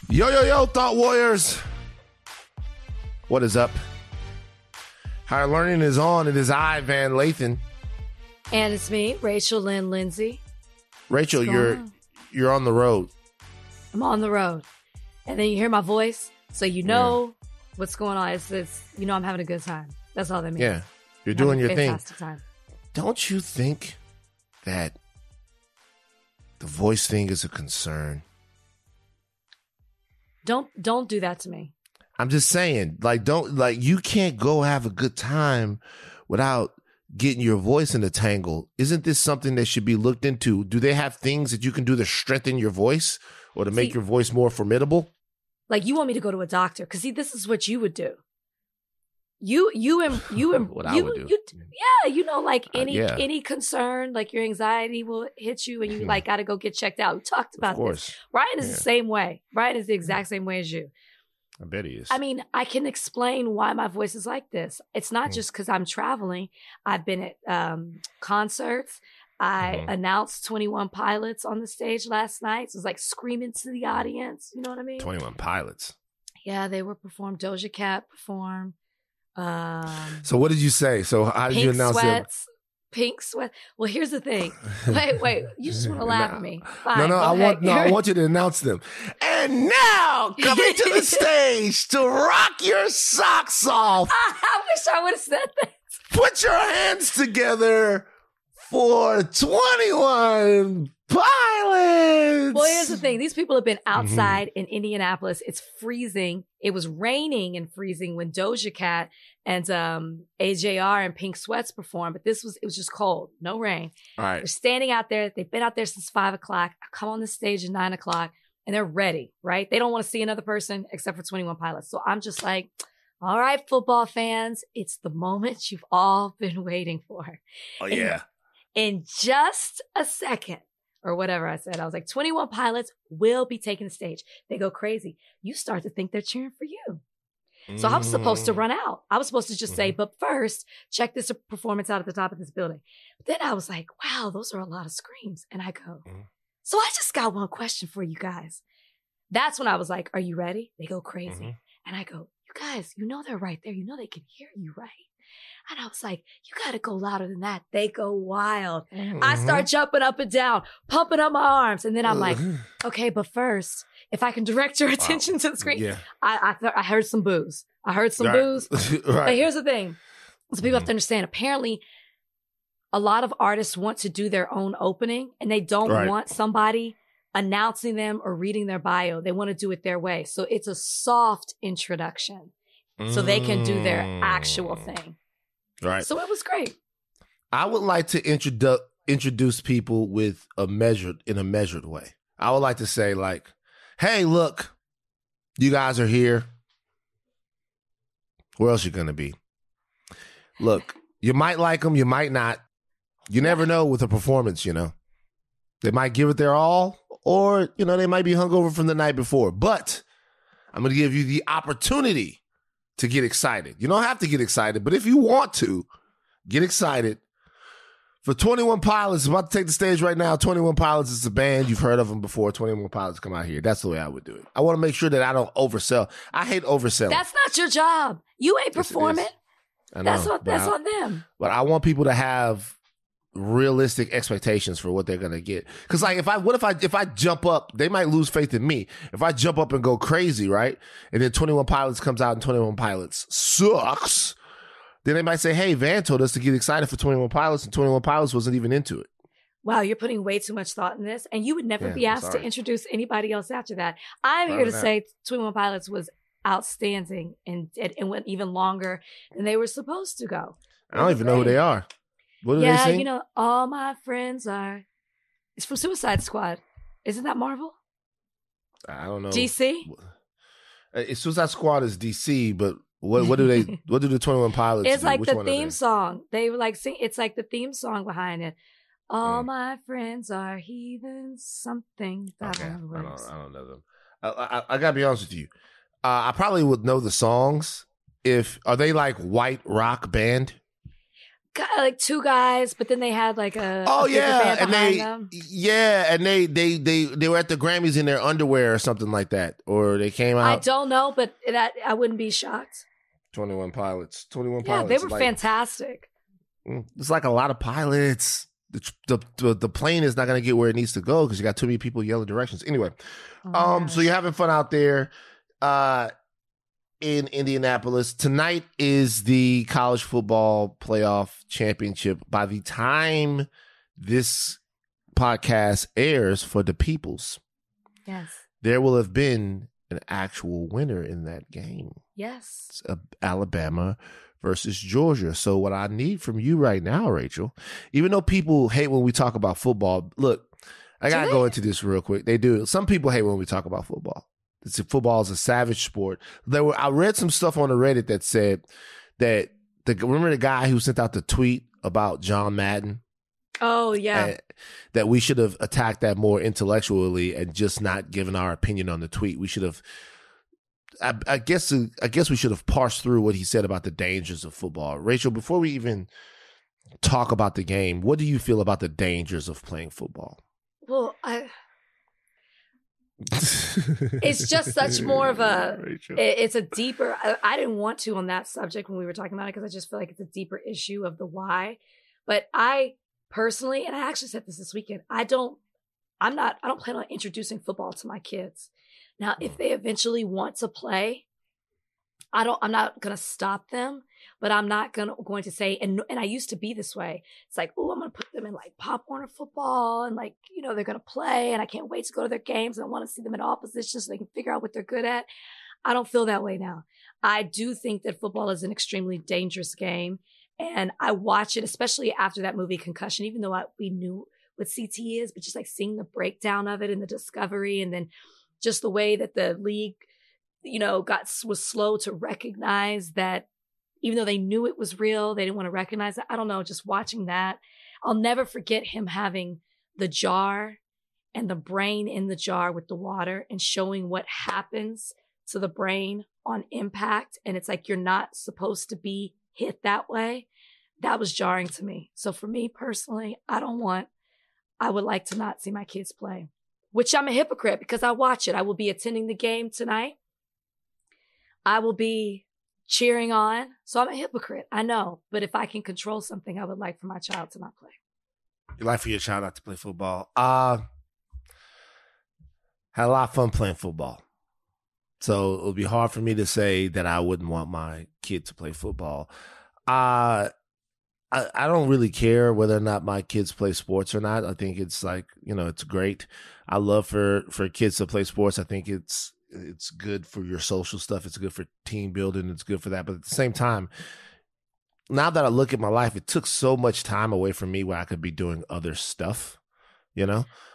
Yo, Thought Warriors. What is up? Higher Learning is on. It is I, Van Lathan. And it's me, Rachel Lynn Lindsay. Rachel, you're on the road. I'm on the road. And then you hear my voice, so you know what's going on. It's you know I'm having a good time. That's all that means. Yeah, you're doing your thing. Time. Don't you think that the voice thing is a concern? Don't do that to me. I'm just saying, you can't go have a good time without getting your voice in a tangle. Isn't this something that should be looked into? Do they have things that you can do to strengthen your voice or to make your voice more formidable? Like, you want me to go to a doctor? Because this is what you would do. You what I would do. Any concern, like your anxiety will hit you and you got to go get checked out. We talked about this. Ryan is the same way. Ryan is the exact same way as you. I bet he is. I mean, I can explain why my voice is like this. It's not just because I'm traveling. I've been at concerts. I announced 21 Pilots on the stage last night. So it was like screaming to the audience. You know what I mean? 21 Pilots. Yeah, they were performed. Doja Cat performed. So what did you say? So how did you announce it? Pink sweat. Well, here's the thing. Wait. You just want to laugh at me? Fine, I want you to announce them. And now coming to the stage to rock your socks off. I wish I would have said that. Put your hands together for 21 Pilots. Well, here's the thing. These people have been outside in Indianapolis. It's freezing. It was raining and freezing when Doja Cat and AJR and Pink Sweats performed. But it was just cold. No rain. All right. They're standing out there. They've been out there since 5 o'clock. I come on the stage at 9 o'clock and they're ready, right? They don't want to see another person except for 21 Pilots. So I'm just like, all right, football fans, it's the moment you've all been waiting for. Oh, yeah. In just a second, or whatever I said, I was like, 21 Pilots will be taking the stage. They go crazy. You start to think they're cheering for you. So I'm supposed to run out. I was supposed to just say, but first, check this performance out at the top of this building. But then I was like, wow, those are a lot of screams. And I go, so I just got one question for you guys. That's when I was like, are you ready? They go crazy. And I go, you guys, you know they're right there. You know they can hear you, right? And I was like, you got to go louder than that. They go wild. I start jumping up and down, pumping up my arms. And then I'm like, okay, but first, if I can direct your attention to the screen. I heard some boos. Boos. Right. But here's the thing. So people have to understand, apparently, a lot of artists want to do their own opening and they don't want somebody announcing them or reading their bio. They want to do it their way. So it's a soft introduction so they can do their actual thing. Right. So it was great. I would like to introduce people in a measured way. I would like to say, like, hey, look, you guys are here. Where else you going to be? Look, you might like them, you might not. You never know with a performance, you know. They might give it their all, or, you know, they might be hungover from the night before. But I'm going to give you the opportunity to get excited. You don't have to get excited, but if you want to, get excited. For 21 Pilots, about to take the stage right now. 21 Pilots is a band. You've heard of them before. 21 Pilots come out here. That's the way I would do it. I want to make sure that I don't oversell. I hate overselling. That's not your job. You ain't performing. I know, that's on them. But I want people to have realistic expectations for what they're gonna get. Because like, if I jump up, they might lose faith in me. If I jump up and go crazy, right, and then 21 Pilots comes out and 21 Pilots sucks, then they might say, "Hey, Van told us to get excited for 21 Pilots, and 21 Pilots wasn't even into it." Wow, you're putting way too much thought in this, and you would never be asked to introduce anybody else after that. I'm here to say 21 Pilots was outstanding and went even longer than they were supposed to go. I don't even know who they are. What do they sing? You know, all my friends are. It's from Suicide Squad. Isn't that Marvel? I don't know. DC? Suicide Squad is DC, but what do they? What do the 21 Pilots? It's do? like Which the one theme song. They were like sing. It's like the theme song behind it. All my friends are heathens. Something. Okay. I don't know them. I gotta be honest with you. I probably would know the songs. Are they like white rock band? like two guys, but then they had like a Oh a bigger yeah, band and behind they them. and they were at the Grammys in their underwear or something like that, or they came I out. don't know, but that I wouldn't be shocked. 21 Pilots. 21 Yeah, Pilots. they were like, fantastic. It's like a lot of pilots. The plane is not going to get where it needs to go because you got too many people yelling directions. Anyway, Oh so you're having fun out there in Indianapolis. Tonight is the college football playoff championship. By the time this podcast airs for the peoples, yes, there will have been an actual winner in that game. yes. It's Alabama versus Georgia. So what I need from you right now, Rachel, even though people hate when we talk about football, look, I got to go into this real quick. They do. Some people hate when we talk about football. Football is a savage sport. I read some stuff on the Reddit that said that remember the guy who sent out the tweet about John Madden? Oh yeah. That we should have attacked that more intellectually and just not given our opinion on the tweet. We should have. I guess we should have parsed through what he said about the dangers of football. Rachel, before we even talk about the game, what do you feel about the dangers of playing football? Well, it's just such more of a. It's a deeper. I didn't want to on that subject when we were talking about it because I just feel like it's a deeper issue of the why. But I personally, and I actually said this weekend, I don't plan on introducing football to my kids. Now, if they eventually want to play, I'm not going to stop them, but I'm not going to say, and I used to be this way. It's like, oh, I'm going to put them in like Pop Warner football and like, they're going to play and I can't wait to go to their games and I want to see them in all positions so they can figure out what they're good at. I don't feel that way now. I do think that football is an extremely dangerous game. And I watch it, especially after that movie Concussion, even though we knew what CT is, but just like seeing the breakdown of it and the discovery and then just the way that the league, was slow to recognize that even though they knew it was real, they didn't want to recognize it. I don't know, just watching that. I'll never forget him having the jar and the brain in the jar with the water and showing what happens to the brain on impact. And it's like, you're not supposed to be hit that way. That was jarring to me. So for me personally, I would like to not see my kids play. Which I'm a hypocrite because I watch it. I will be attending the game tonight. I will be cheering on. So I'm a hypocrite. I know. But if I can control something, I would like for my child to not play. You'd like for your child not to play football? Had a lot of fun playing football. So it would be hard for me to say that I wouldn't want my kid to play football. I don't really care whether or not my kids play sports or not. I think it's like, it's great. I love for kids to play sports. I think it's good for your social stuff. It's good for team building. It's good for that. But at the same time, now that I look at my life, it took so much time away from me where I could be doing other stuff, You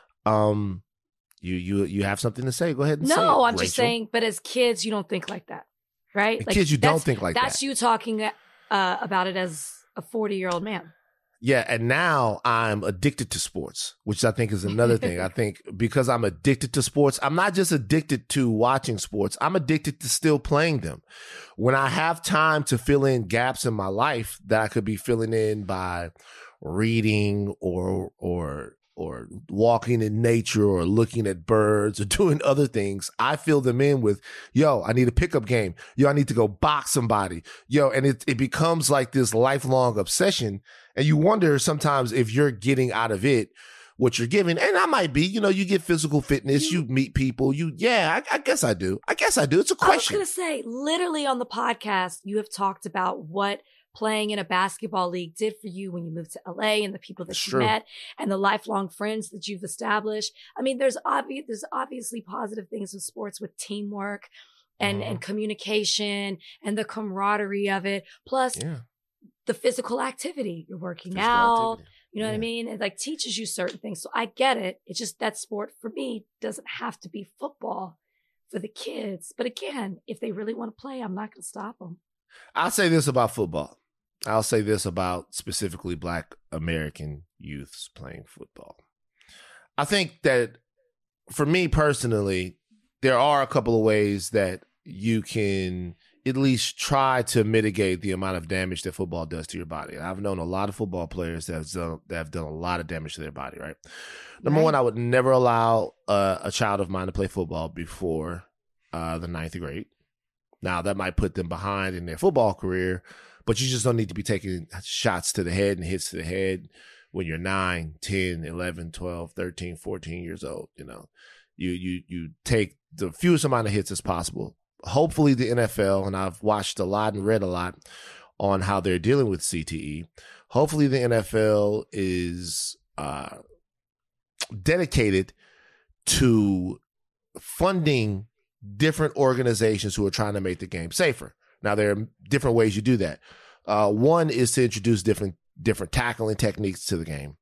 have something to say. Go ahead and say it, No, I'm Rachel. just saying, but as kids, you don't think like that, right? Like, kids, you don't think like that. That's you talking about it as a 40-year-old man. Yeah, and now I'm addicted to sports, which I think is another thing. I think because I'm addicted to sports, I'm not just addicted to watching sports. I'm addicted to still playing them. When I have time to fill in gaps in my life that I could be filling in by reading or walking in nature or looking at birds or doing other things, I fill them in with, I need a pickup game. I need to go box somebody. And it becomes like this lifelong obsession. And you wonder sometimes if you're getting out of it what you're giving. And I might be, you get physical fitness, you meet people, I guess I do. It's a question. I was going to say, literally on the podcast, you have talked about what playing in a basketball league did for you when you moved to LA and the people that you met and the lifelong friends that you've established. I mean, there's obviously positive things with sports with teamwork and communication and the camaraderie of it. Plus the physical activity. You're working out. You know what I mean? It like teaches you certain things. So I get it. It's just that sport for me doesn't have to be football for the kids. But again, if they really want to play, I'm not going to stop them. I'll say this about football. I'll say this about specifically Black American youths playing football. I think that for me personally, there are a couple of ways that you can at least try to mitigate the amount of damage that football does to your body. And I've known a lot of football players that have done a lot of damage to their body, right? Number one, I would never allow a child of mine to play football before the 9th grade. Now, that might put them behind in their football career, but you just don't need to be taking shots to the head and hits to the head when you're 9, 10, 11, 12, 13, 14 years old. You know, you take the fewest amount of hits as possible. Hopefully the NFL, and I've watched a lot and read a lot on how they're dealing with CTE. Hopefully the NFL is dedicated to funding different organizations who are trying to make the game safer. Now, there are different ways you do that. One is to introduce different tackling techniques to the game,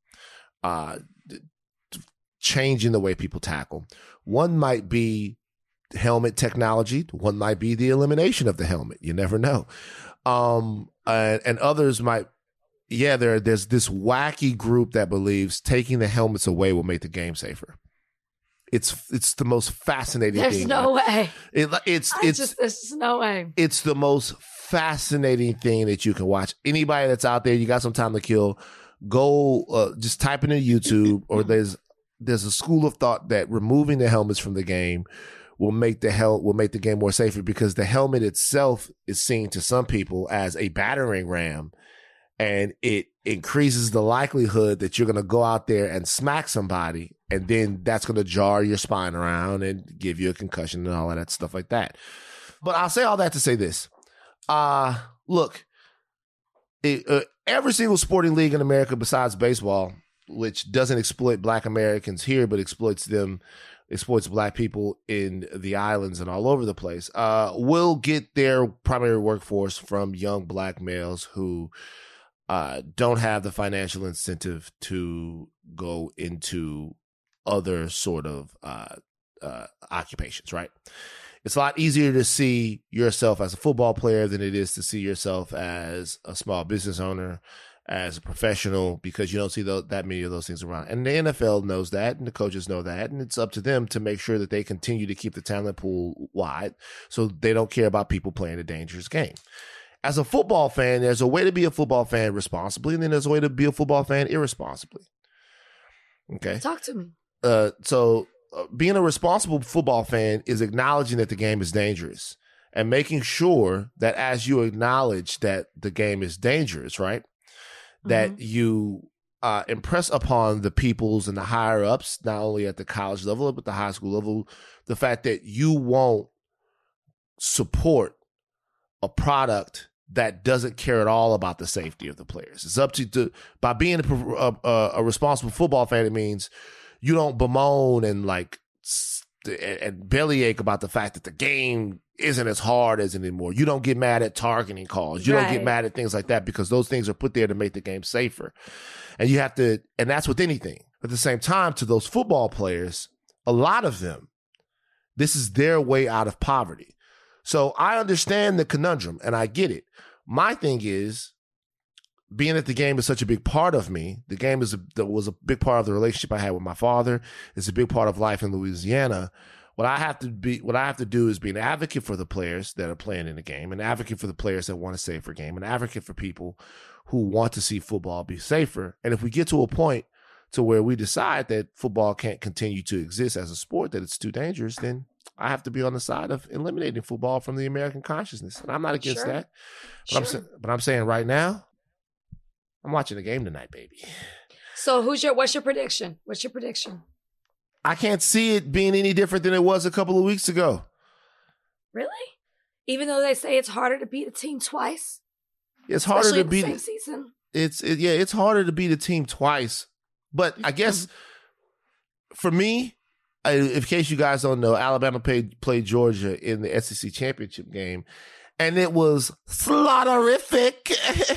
changing the way people tackle. One might be helmet technology. One might be the elimination of the helmet. You never know. And others might, there's this wacky group that believes taking the helmets away will make the game safer. It's the most fascinating thing. There's no way. There's no way. It's the most fascinating thing that you can watch. Anybody that's out there, you got some time to kill, go just type it in YouTube, or there's a school of thought that removing the helmets from the game will make the game more safer, because the helmet itself is seen to some people as a battering ram, and it increases the likelihood that you're going to go out there and smack somebody, and then that's going to jar your spine around and give you a concussion and all of that stuff like that. But I'll say all that to say this. Look, every single sporting league in America besides baseball, which doesn't exploit Black Americans here, but exploits Black people in the islands and all over the place, will get their primary workforce from young Black males who don't have the financial incentive to go into other sort of occupations, right? It's a lot easier to see yourself as a football player than it is to see yourself as a small business owner, as a professional, because you don't see that many of those things around. And the NFL knows that, and the coaches know that, and it's up to them to make sure that they continue to keep the talent pool wide so they don't care about people playing a dangerous game. As a football fan, there's a way to be a football fan responsibly, and then there's a way to be a football fan irresponsibly. Okay? Talk to me. So being a responsible football fan is acknowledging that the game is dangerous and making sure that as you acknowledge that the game is dangerous, right, that you impress upon the peoples and the higher ups, not only at the college level, but the high school level, the fact that you won't support a product that doesn't care at all about the safety of the players. It's up to by being a responsible football fan, it means you don't bemoan and bellyache about the fact that the game isn't as hard as anymore. You don't get mad at targeting calls. You don't get mad at things like that, because those things are put there to make the game safer. And you have to, and that's with anything. At the same time, to those football players, a lot of them, this is their way out of poverty. So I understand the conundrum and I get it. My thing is, being that the game is such a big part of me, the game was a big part of the relationship I had with my father. It's a big part of life in Louisiana. What I have to do is be an advocate for the players that are playing in the game, an advocate for the players that want a safer game, an advocate for people who want to see football be safer. And if we get to a point to where we decide that football can't continue to exist as a sport, that it's too dangerous, then I have to be on the side of eliminating football from the American consciousness. And I'm not against that. But I'm saying right now, I'm watching the game tonight, baby. So what's your prediction? What's your prediction? I can't see it being any different than it was a couple of weeks ago. Really? Even though they say it's harder to beat a team twice? It's harder to beat the same season. It's harder to beat a team twice. But I guess for me, in case you guys don't know, Alabama played Georgia in the SEC championship game, and it was slaughterific.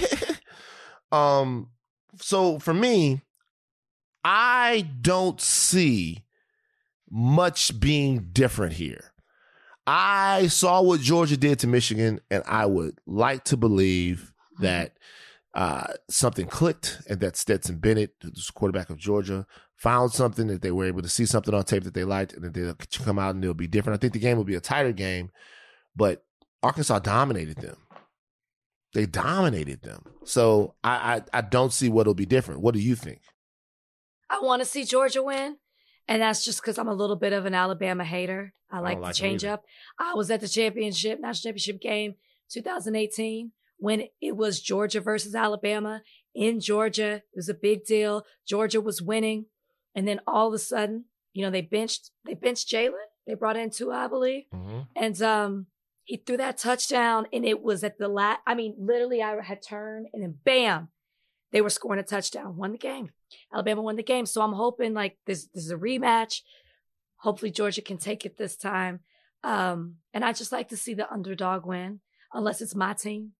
So for me, I don't see much being different here. I saw what Georgia did to Michigan, and I would like to believe that something clicked and that Stetson Bennett, who's the quarterback of Georgia, found something, that they were able to see something on tape that they liked, and that they'll come out and it'll be different. I think the game will be a tighter game, but Arkansas dominated them. They dominated them. So I don't see what'll be different. What do you think? I want to see Georgia win. And that's just because I'm a little bit of an Alabama hater. I like the change up. I was at the national championship game 2018 when it was Georgia versus Alabama in Georgia. It was a big deal. Georgia was winning. And then all of a sudden, they benched Jalen. They brought in Tua, I believe. Mm-hmm. And he threw that touchdown, and it was at the last. I mean, literally, I had turned, and then bam, they were scoring a touchdown. Won the game. Alabama won the game. So I'm hoping like this is a rematch. Hopefully Georgia can take it this time. And I just like to see the underdog win, unless it's my team.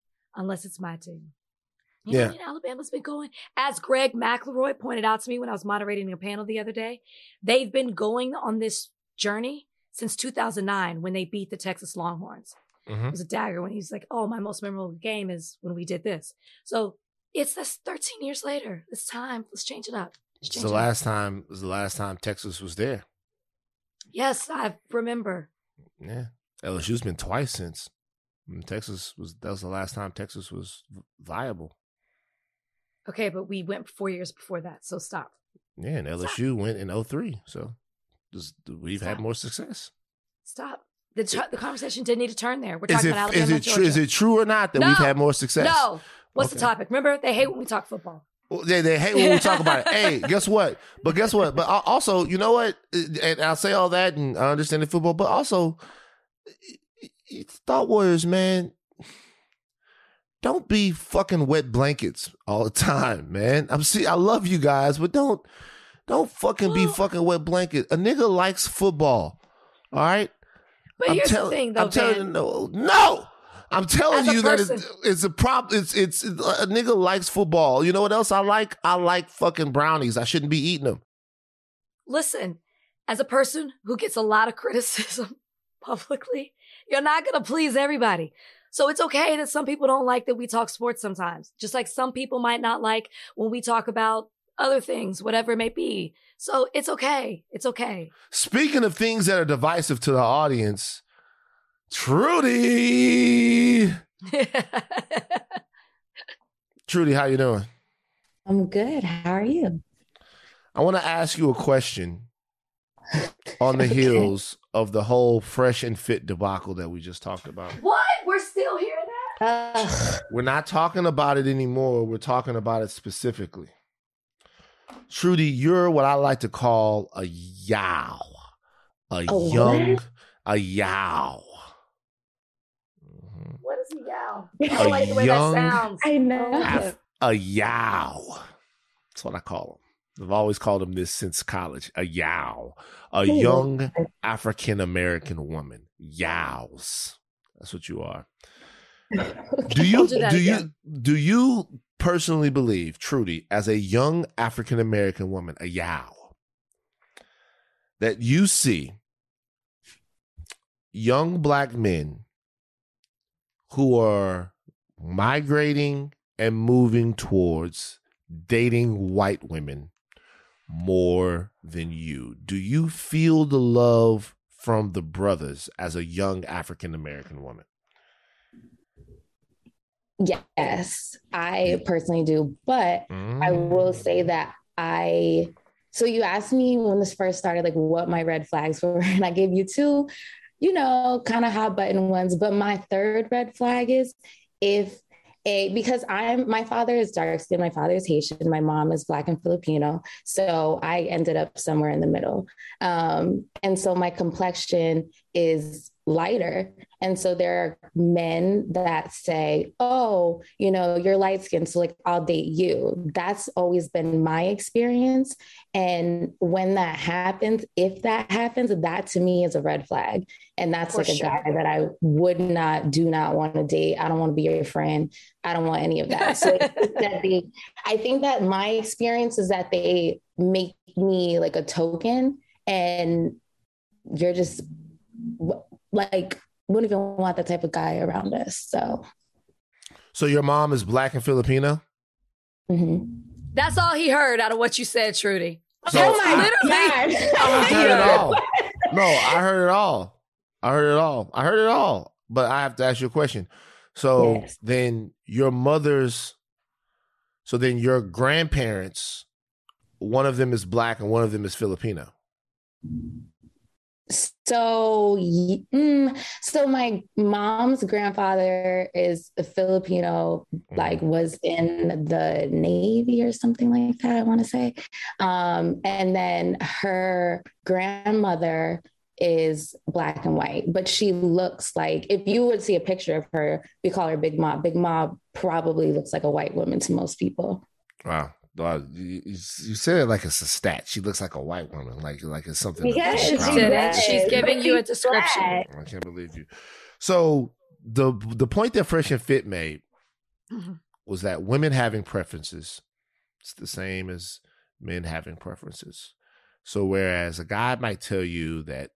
Alabama's been going, as Greg McElroy pointed out to me when I was moderating a panel the other day, they've been going on this journey since 2009 when they beat the Texas Longhorns. Mm-hmm. It was a dagger when he's like, oh, my most memorable game is when we did this. So it's this 13 years later. It's time. Let's change it up. It was the last time Texas was there. Yes, I remember. Yeah. LSU's been twice since. That was the last time Texas was viable. Okay, but we went 4 years before that, so stop. Yeah, and LSU went in 2003, so we've had more success. Stop. The conversation didn't need to turn there. We're talking about Alabama and Georgia. Is it true or not that we've had more success? No. What's the topic? Remember, they hate when we talk football. Well, they hate when we talk about it. Hey, guess what? But also, you know what? And I'll say all that, and I understand the football, but also, Thought Warriors, man, don't be fucking wet blankets all the time, man. I love you guys, but don't fucking be fucking wet blanket. A nigga likes football, all right? But here's the thing, though, I'm telling you, no. I'm telling you that it's a problem. It's a nigga likes football. You know what else I like? I like fucking brownies. I shouldn't be eating them. Listen, as a person who gets a lot of criticism publicly, you're not going to please everybody. So it's okay that some people don't like that we talk sports sometimes. Just like some people might not like when we talk about other things, whatever it may be. So it's okay. It's okay. Speaking of things that are divisive to the audience, Trudy. Trudy, how you doing? I'm good. How are you? I want to ask you a question on the heels of the whole Fresh and Fit debacle that we just talked about. What? We're still hearing that? We're not talking about it anymore. We're talking about it specifically. Trudy, you're what I like to call a yow. A yow. What is a yow? I don't like the way that sounds. I know. A yow. That's what I call them. I've always called them this since college. A yow. A young African-American woman. Yows. That's what you are. Do you personally believe, Trudy, as a young African-American woman, a yow, that you see young black men who are migrating and moving towards dating white women more than you? Do you feel the love from the brothers as a young African-American woman? Yes, I personally do. But I will say that so you asked me when this first started, like what my red flags were, and I gave you two, kind of hot button ones. But my third red flag is because my father is dark skinned, my father is Haitian, my mom is Black and Filipino. So I ended up somewhere in the middle. And so my complexion is lighter. And so there are men that say, oh, you're light skinned, so like I'll date you. That's always been my experience. And when that happens, if that happens, that to me is a red flag. And that's like a guy that I do not want to date. I don't want to be your friend. I don't want any of that. So I think that my experience is that they make me like a token, and you're just like, wouldn't even want that type of guy around us. So your mom is Black and Filipino? Mm-hmm. That's all he heard out of what you said, Trudy. So oh my God. I heard it all. No, I heard it all. I heard it all. but I have to ask you a question. So then your grandparents, one of them is Black and one of them is Filipino. So my mom's grandfather is a Filipino, like was in the Navy or something like that, I want to say. And then her grandmother is Black and white, but she looks like, if you would see a picture of her, we call her Big Ma. Big Ma probably looks like a white woman to most people. Wow. You said it like it's a stat. She looks like a white woman, like it's something. Yes, she's giving you a description. I can't believe you. So the point that Fresh and Fit made was that women having preferences, it's the same as men having preferences. So whereas a guy might tell you that,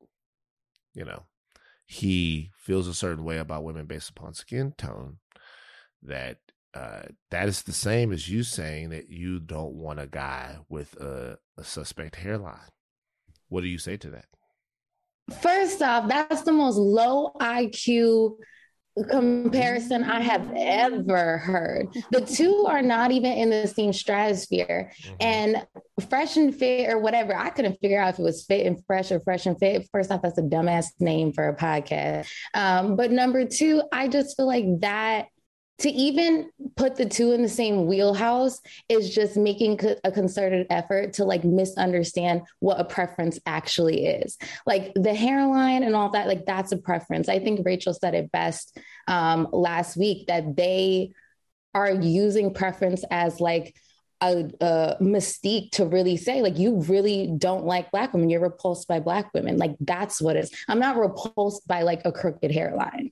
he feels a certain way about women based upon skin tone, that is the same as you saying that you don't want a guy with a suspect hairline. What do you say to that? First off, that's the most low IQ comparison I have ever heard. The two are not even in the same stratosphere. And Fresh and Fit or whatever, I couldn't figure out if it was Fit and Fresh or Fresh and Fit. First off, that's a dumbass name for a podcast. But number two, I just feel like that to even put the two in the same wheelhouse is just making a concerted effort to like misunderstand what a preference actually is. Like the hairline and all that, like that's a preference. I think Rachel said it best last week, that they are using preference as like a mystique to really say, like, you really don't like Black women. You're repulsed by Black women. Like that's what it is. I'm not repulsed by like a crooked hairline.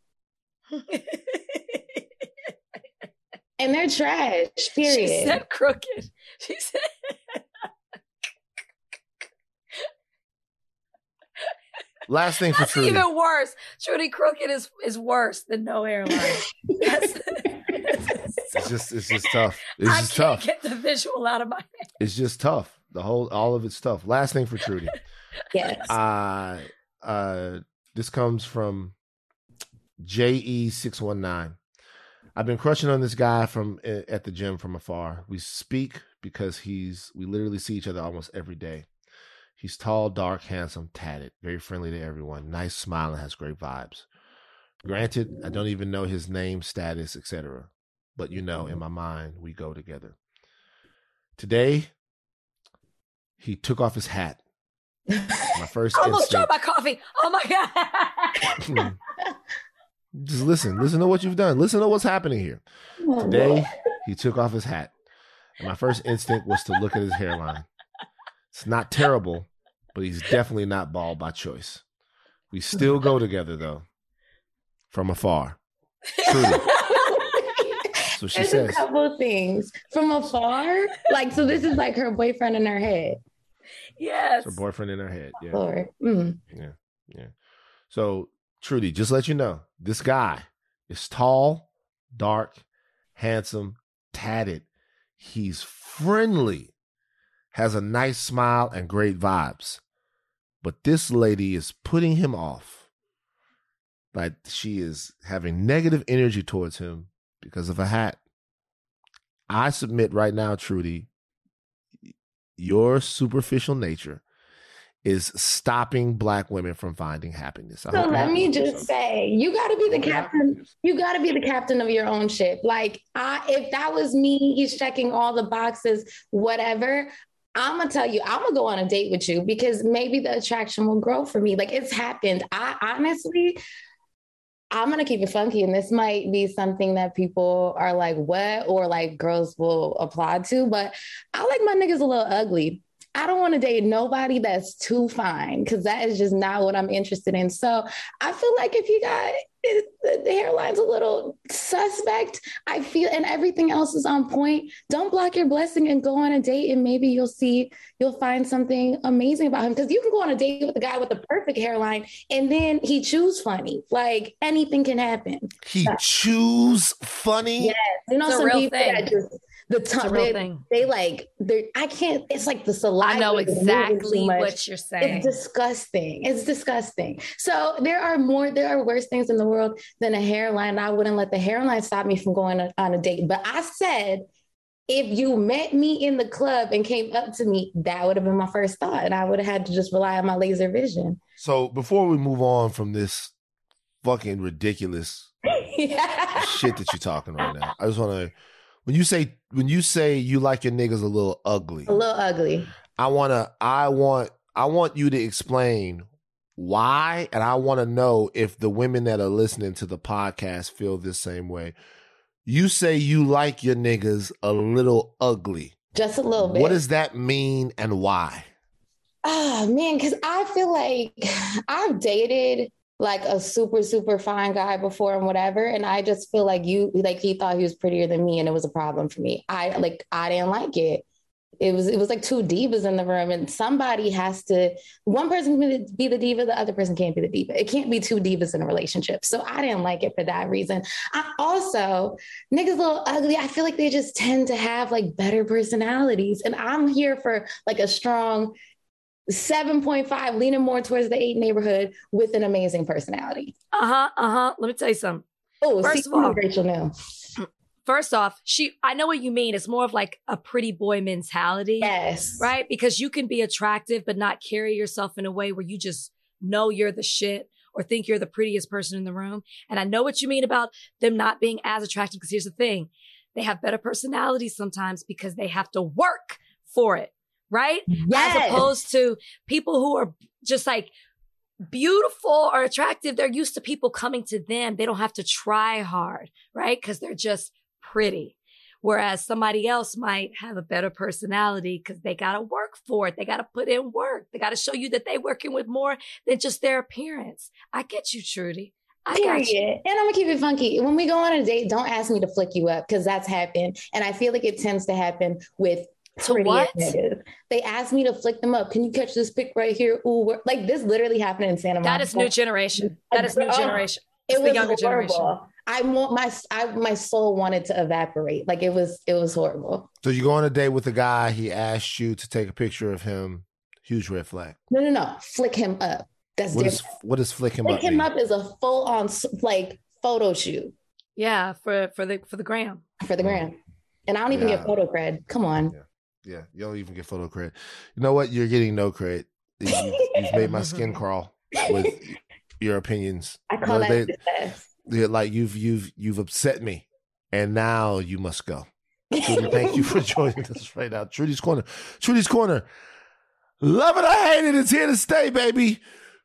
And they're trash, period. She said crooked. She said... Last thing for Trudy. Even worse. Trudy, crooked is worse than no hairline. It's just tough. It's just tough. I can't get the visual out of my head. It's just tough. All of it's tough. Last thing for Trudy. Yes. This comes from JE619. I've been crushing on this guy at the gym from afar. We speak because we literally see each other almost every day. He's tall, dark, handsome, tatted, very friendly to everyone, nice smile, and has great vibes. Granted, I don't even know his name, status, etc. But in my mind, we go together. Today, he took off his hat. My first I almost dropped my coffee. Oh my God. Just listen to what you've done. Listen to what's happening here. Today, he took off his hat. And my first instinct was to look at his hairline. It's not terrible, but he's definitely not bald by choice. We still go together, though, from afar. Truly. So she says. A couple of things. From afar? Like, so this is like her boyfriend in her head. Yes. It's her boyfriend in her head. Yeah. Lord. Yeah. So, Trudy, just let you know, this guy is tall, dark, handsome, tatted. He's friendly, has a nice smile and great vibes. But this lady is putting him off. Like she is having negative energy towards him because of a hat. I submit right now, Trudy, your superficial nature is stopping Black women from finding happiness. So let me just say, you got to be the captain. You got to be the captain of your own ship. Like, if that was me, he's checking all the boxes, whatever. I'm going to tell you, I'm going to go on a date with you because maybe the attraction will grow for me. Like, it's happened. Honestly, I'm going to keep it funky. And this might be something that people are like, what? Or like girls will applaud to. But I like my niggas a little ugly. I don't want to date nobody that's too fine because that is just not what I'm interested in. So I feel like if you got the hairline's a little suspect, I feel, and everything else is on point, don't block your blessing and go on a date and maybe you'll find something amazing about him. Because you can go on a date with a guy with the perfect hairline and then he chews funny. Like anything can happen. He chews funny? Yes. You know, some people that just The It's a tongue, real thing. I can't, it's like the saliva. I know is moving exactly too much. what you're saying. It's disgusting. It's disgusting. So there are worse things in the world than a hairline. I wouldn't let the hairline stop me from going on a date. But I said, if you met me in the club and came up to me, that would have been my first thought. And I would have had to just rely on my laser vision. So before we move on from this fucking ridiculous shit that you're talking right now, I just want to, when you say you like your niggas a little ugly, I want you to explain why, and I want to know if the women that are listening to the podcast feel this same way. You say you like your niggas a little ugly. Just a little bit. What does that mean and why? Oh, man, because I feel like I've dated like a super, super fine guy before and whatever. And I just feel like he thought he was prettier than me and it was a problem for me. I didn't like it. It was like two divas in the room, and one person can be the diva, the other person can't be the diva. It can't be two divas in a relationship. So I didn't like it for that reason. I also, niggas a little ugly. I feel like they just tend to have like better personalities. And I'm here for like a strong 7.5, leaning more towards the 8 neighborhood with an amazing personality. Let me tell you something. First of all, Rachel knew. First off, I know what you mean. It's more of like a pretty boy mentality. Yes. Right? Because you can be attractive, but not carry yourself in a way where you just know you're the shit or think you're the prettiest person in the room. And I know what you mean about them not being as attractive, because here's the thing. They have better personalities sometimes because they have to work for it. Right? Yes. As opposed to people who are just like beautiful or attractive. They're used to people coming to them. They don't have to try hard. Right? Because they're just pretty. Whereas somebody else might have a better personality because they got to work for it. They got to put in work. They got to show you that they're working with more than just their appearance. I get you, Trudy. I got you. And I'm going to keep it funky. When we go on a date, don't ask me to flick you up because that's happened. And I feel like it tends to happen with pretty niggas. They ask me to flick them up. Can you catch this pic right here? Ooh, like this literally happened in Santa Monica. That is new generation. That is new generation. It was the younger generation. My soul wanted to evaporate. Like it was horrible. So you go on a date with a guy, he asked you to take a picture of him. Huge red flag. No. Flick him up. That's different. What does flick him up? Flick him up is a full on like photo shoot. Yeah, for the gram. For the gram. And I don't even get photo cred. Come on. Yeah, you don't even get photo cred. You know what? You're getting no cred. You've made my skin crawl with your opinions. I call that success. Yeah, like you've upset me, and now you must go. Trudy, thank you for joining us right now. Trudy's Corner. Love it or hate it, it's here to stay, baby.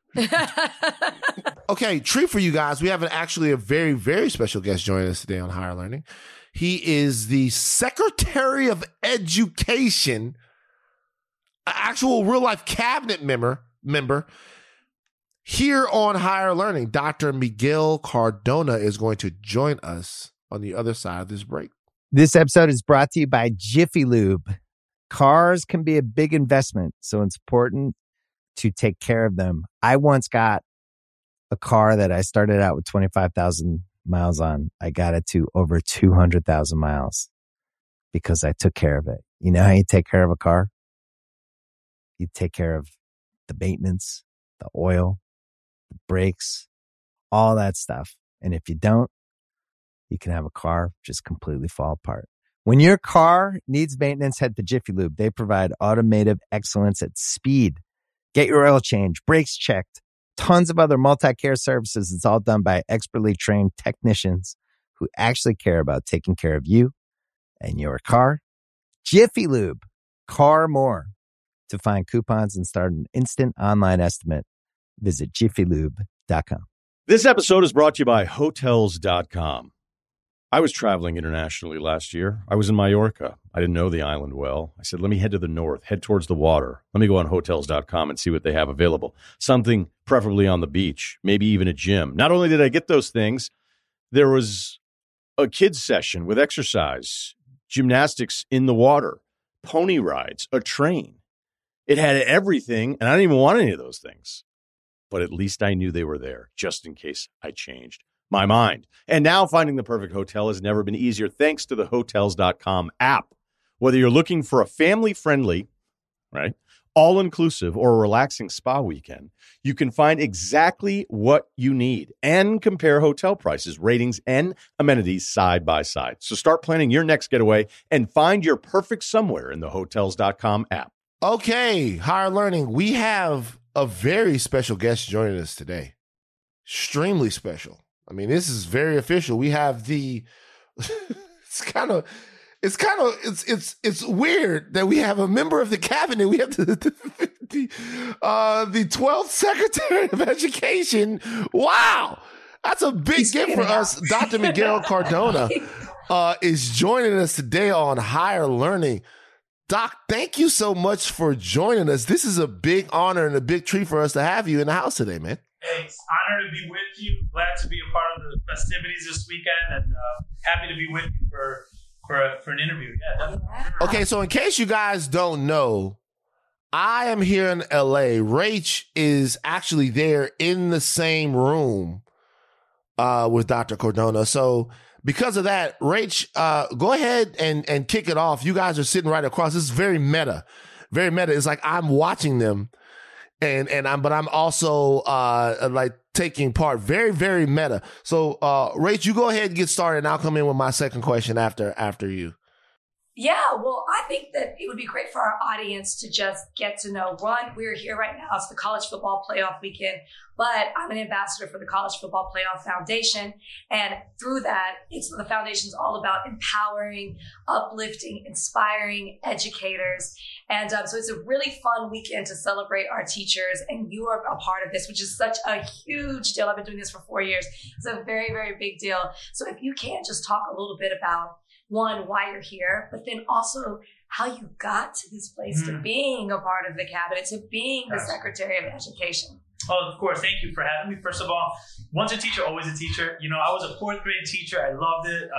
Okay, treat for you guys. We have actually a very, very special guest joining us today on Higher Learning. He is the Secretary of Education, an actual real life cabinet member. Here on Higher Learning, Dr. Miguel Cardona is going to join us on the other side of this break. This episode is brought to you by Jiffy Lube. Cars can be a big investment, so it's important to take care of them. I once got a car that I started out with 25,000 miles on. I got it to over 200,000 miles because I took care of it. You know how you take care of a car? You take care of the maintenance, the oil, the brakes, all that stuff. And if you don't, you can have a car just completely fall apart. When your car needs maintenance, head to Jiffy Lube. They provide automotive excellence at speed. Get your oil change, brakes checked, tons of other multi-care services. It's all done by expertly trained technicians who actually care about taking care of you and your car. Jiffy Lube, car more. To find coupons and start an instant online estimate, visit jiffylube.com. This episode is brought to you by Hotels.com. I was traveling internationally last year. I was in Mallorca. I didn't know the island well. I said, let me head to the north, head towards the water. Let me go on Hotels.com and see what they have available. Something preferably on the beach, maybe even a gym. Not only did I get those things, there was a kids session with exercise, gymnastics in the water, pony rides, a train. It had everything, and I didn't even want any of those things. But at least I knew they were there, just in case I changed. my mind. And now finding the perfect hotel has never been easier thanks to the Hotels.com app. Whether you're looking for a family-friendly, right, all-inclusive or a relaxing spa weekend, you can find exactly what you need and compare hotel prices, ratings, and amenities side by side. So start planning your next getaway and find your perfect somewhere in the Hotels.com app. Okay, Higher Learning, we have a very special guest joining us today. Extremely special. I mean, this is very official. We have the it's weird that we have a member of the cabinet. We have the 12th Secretary of Education. Wow. That's a big gift for us. Dr. Miguel Cardona is joining us today on Higher Learning. Doc, thank you so much for joining us. This is a big honor and a big treat for us to have you in the house today, man. Hey, it's an honor to be with you. Glad to be a part of the festivities this weekend, and happy to be with you for an interview. Yeah, definitely. Okay, so in case you guys don't know, I am here in LA. Rach is actually there in the same room with Dr. Cardona. So because of that, Rach, go ahead and kick it off. You guys are sitting right across. This is very meta. Very meta. It's like I'm watching them. But I'm also like taking part. Very, very meta. So, Rach, you go ahead and get started, and I'll come in with my second question after you. Yeah, well, I think that it would be great for our audience to just get to know. One, we're here right now. It's the college football playoff weekend, but I'm an ambassador for the College Football Playoff Foundation. And through that, the foundation's all about empowering, uplifting, inspiring educators. And so it's a really fun weekend to celebrate our teachers. And you are a part of this, which is such a huge deal. I've been doing this for 4 years. It's a very, very big deal. So if you can just talk a little bit about, one, why you're here, but then also how you got to this place, to being a part of the cabinet, to being the Secretary of Education. Oh, of course. Thank you for having me. First of all, once a teacher, always a teacher. You know, I was a fourth grade teacher. I loved it.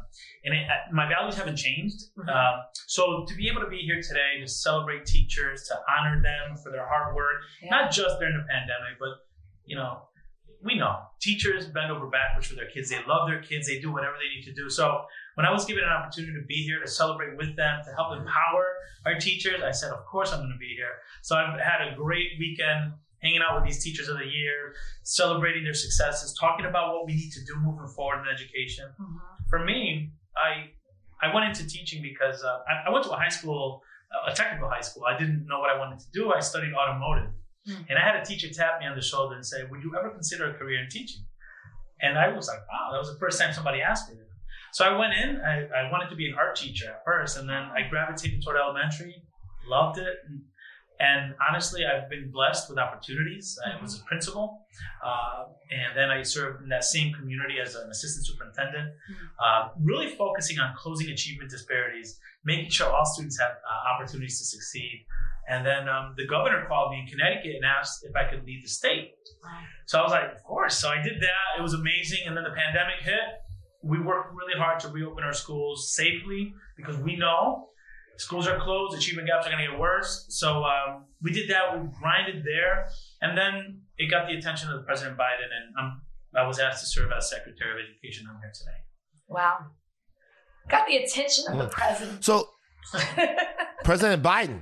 My values haven't changed. So to be able to be here today, to celebrate teachers, to honor them for their hard work, not just during the pandemic, but, you know, we know teachers bend over backwards for their kids. They love their kids. They do whatever they need to do. So when I was given an opportunity to be here to celebrate with them, to help empower our teachers, I said, of course I'm going to be here. So I've had a great weekend hanging out with these teachers of the year, celebrating their successes, talking about what we need to do moving forward in education. For me, I went into teaching because I went to a high school, a technical high school. I didn't know what I wanted to do. I studied automotive. And I had a teacher tap me on the shoulder and say, would you ever consider a career in teaching? And I was like, wow, that was the first time somebody asked me that. So I went in, I wanted to be an art teacher at first, and then I gravitated toward elementary, loved it. And honestly, I've been blessed with opportunities. I was a principal, and then I served in that same community as an assistant superintendent, really focusing on closing achievement disparities, making sure all students have opportunities to succeed. And then the governor called me in Connecticut and asked if I could lead the state. So I was like, of course. So I did that. It was amazing. And then the pandemic hit. We worked really hard to reopen our schools safely because we know schools are closed, achievement gaps are going to get worse. So we did that. We grinded there. And then it got the attention of President Biden. And I was asked to serve as Secretary of Education. I'm here today. Wow. Got the attention of the president. So President Biden.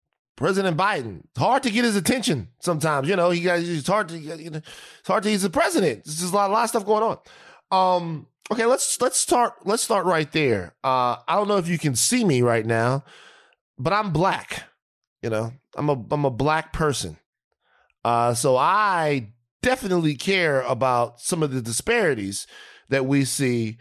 It's hard to get his attention sometimes. You know, it's hard to, he's the president. There's just a lot of stuff going on. Okay, let's start right there. I don't know if you can see me right now, but I'm black. You know, I'm a black person. So I definitely care about some of the disparities that we see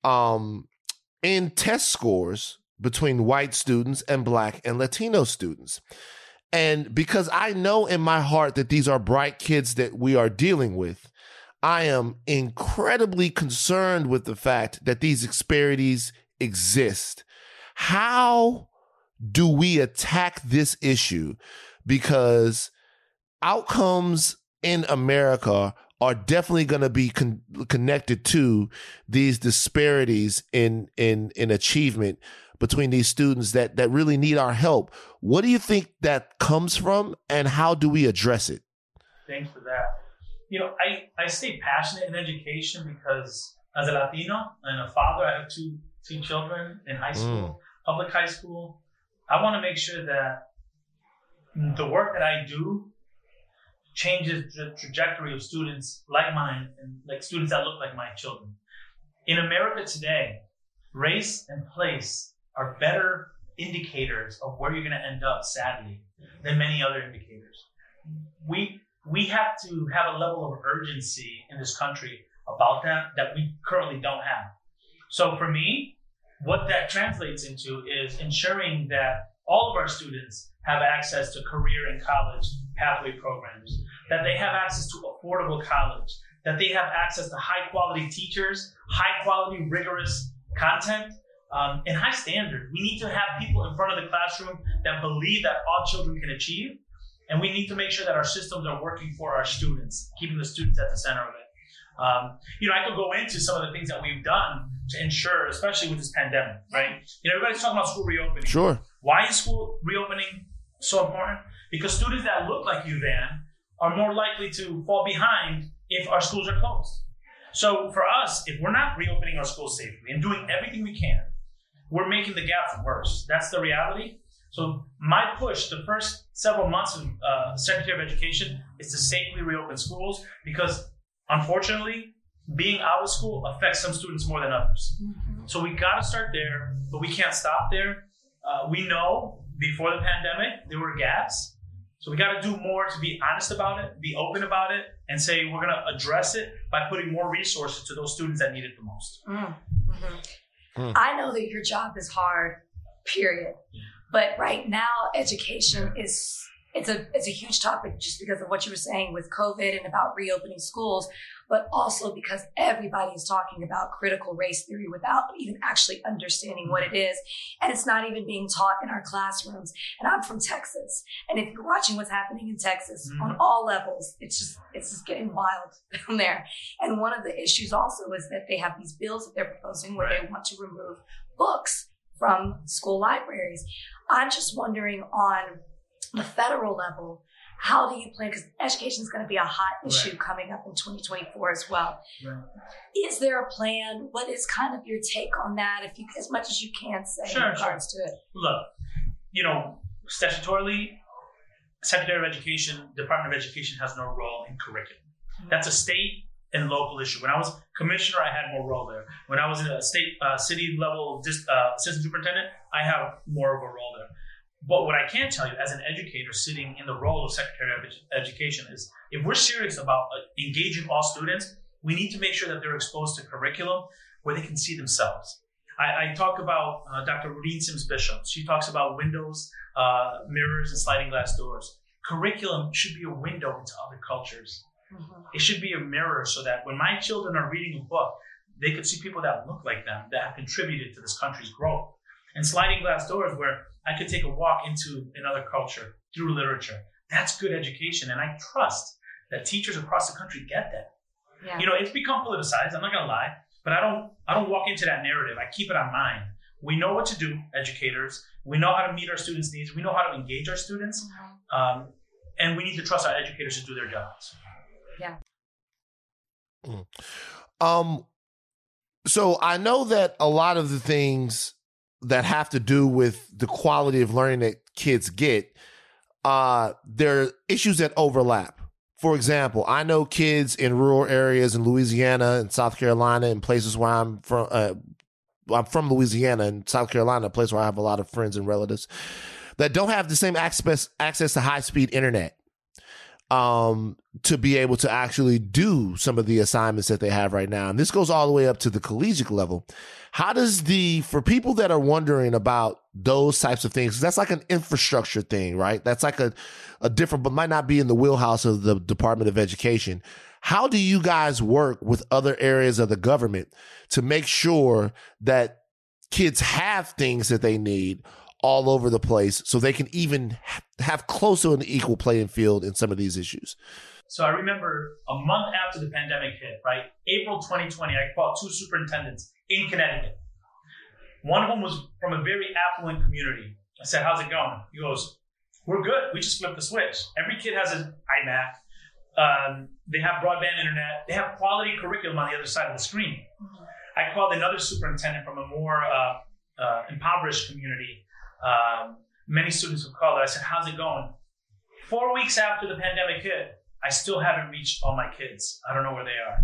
in test scores between white students and Black and Latino students. And because I know in my heart that these are bright kids that we are dealing with, I am incredibly concerned with the fact that these disparities exist. How do we attack this issue? Because outcomes in America are definitely going to be connected to these disparities in achievement between these students that really need our help. What do you think that comes from, and how do we address it? Thanks for that. I stay passionate in education because as a Latino and a father, I have two children in high school, public high school. I want to make sure that the work that I do changes the trajectory of students like mine and like students that look like my children. In America today, race and place are better indicators of where you're going to end up, sadly, than many other indicators. We have to have a level of urgency in this country about that we currently don't have. So for me, what that translates into is ensuring that all of our students have access to career and college pathway programs, that they have access to affordable college, that they have access to high quality teachers, high quality, rigorous content, and high standard. We need to have people in front of the classroom that believe that all children can achieve. And we need to make sure that our systems are working for our students, keeping the students at the center of it. I could go into some of the things that we've done to ensure, especially with this pandemic, right? Everybody's talking about school reopening. Sure. Why is school reopening so important? Because students that look like you, Van, are more likely to fall behind if our schools are closed. So for us, if we're not reopening our schools safely and doing everything we can, we're making the gap worse. That's the reality. So my push the first several months of Secretary of Education is to safely reopen schools because, unfortunately, being out of school affects some students more than others. Mm-hmm. So we got to start there, but we can't stop there. We know before the pandemic there were gaps. So we got to do more to be honest about it, be open about it, and say we're going to address it by putting more resources to those students that need it the most. Mm-hmm. I know that your job is hard, period. But right now, education it's a huge topic just because of what you were saying with COVID and about reopening schools, but also because everybody is talking about critical race theory without even actually understanding what it is. And it's not even being taught in our classrooms. And I'm from Texas. And if you're watching what's happening in Texas on all levels, it's just getting wild down there. And one of the issues also is that they have these bills that they're proposing where they want to remove books from school libraries. I'm just wondering on the federal level, how do you plan? Because education is going to be a hot issue coming up in 2024 as well. Right. Is there a plan? What is kind of your take on that? If you, as much as you can say in regards to it. Look, statutorily, Secretary of Education, Department of Education has no role in curriculum. Mm-hmm. That's a state and local issue. When I was commissioner, I had more role there. When I was in a state, city level assistant superintendent, I have more of a role there. But what I can tell you as an educator sitting in the role of Secretary of Education is if we're serious about engaging all students, we need to make sure that they're exposed to curriculum where they can see themselves. I talk about Dr. Rudine Sims Bishop. She talks about windows, mirrors, and sliding glass doors. Curriculum should be a window into other cultures. Mm-hmm. It should be a mirror so that when my children are reading a book, they could see people that look like them, that have contributed to this country's growth. And sliding glass doors where I could take a walk into another culture through literature. That's good education. And I trust that teachers across the country get that. Yeah. It's become politicized. I'm not going to lie, but I don't walk into that narrative. I keep it on mind. We know what to do, educators. We know how to meet our students' needs. We know how to engage our students. Mm-hmm. And we need to trust our educators to do their jobs. Yeah. So I know that a lot of the things that have to do with the quality of learning that kids get, there are issues that overlap. For example, I know kids in rural areas in Louisiana and South Carolina and places where I'm from Louisiana and South Carolina, a place where I have a lot of friends and relatives that don't have the same access to high-speed internet to be able to actually do some of the assignments that they have right now. And this goes all the way up to the collegiate level. How does for people that are wondering about those types of things, that's like an infrastructure thing, right? That's like a different, but might not be in the wheelhouse of the Department of Education. How do you guys work with other areas of the government to make sure that kids have things that they need all over the place so they can even have close to an equal playing field in some of these issues? So I remember a month after the pandemic hit, right? April 2020, I called two superintendents in Connecticut. One of them was from a very affluent community. I said, "How's it going?" He goes, "We're good. We just flipped the switch. Every kid has an iMac. They have broadband internet. They have quality curriculum on the other side of the screen. Mm-hmm. I called another superintendent from a more impoverished community. Many students have called. I said, how's it going? 4 weeks after the pandemic hit, I still haven't reached all my kids. I don't know where they are.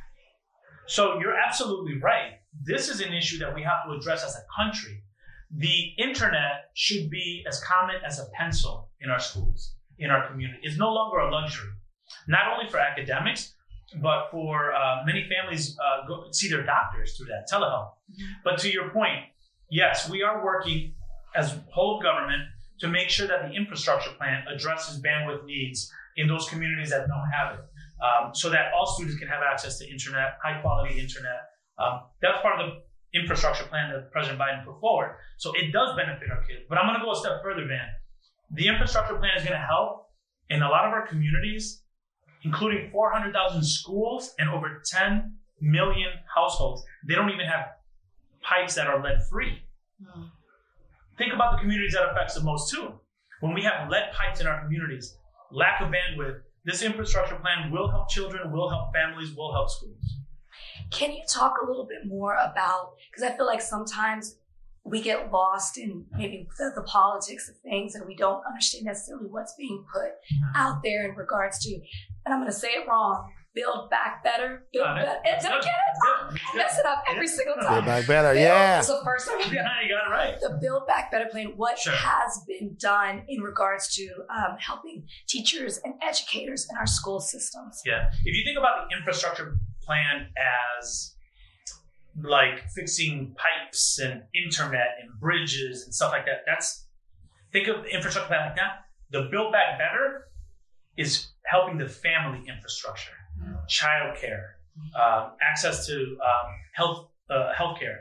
So you're absolutely right. This is an issue that we have to address as a country. The internet should be as common as a pencil in our schools, in our community. It's no longer a luxury, not only for academics, but for many families go see their doctors through that, telehealth. Mm-hmm. But to your point, yes, we are working as whole of government to make sure that the infrastructure plan addresses bandwidth needs in those communities that don't have it, so that all students can have access to internet, high quality internet. That's part of the infrastructure plan that President Biden put forward. So it does benefit our kids. But I'm going to go a step further, Van. The infrastructure plan is going to help in a lot of our communities, including 400,000 schools and over 10 million households. They don't even have pipes that are lead free. Mm. Think about the communities that affects the most too. When we have lead pipes in our communities, lack of bandwidth, this infrastructure plan will help children, will help families, will help schools. Can you talk a little bit more about, because I feel like sometimes we get lost in maybe the politics of things and we don't understand necessarily what's being put out there in regards to, and I'm going to say it wrong, Build Back Better. Did I get it? I mess it up every single time. Build Back Better, yeah. It's the first time. Yeah, you got it right. The Build Back Better plan, what has been done in regards to helping teachers and educators in our school systems? Yeah. If you think about the infrastructure plan as like fixing pipes and internet and bridges and stuff like that, think of the infrastructure plan like that. The Build Back Better is helping the family infrastructure, childcare, access to healthcare,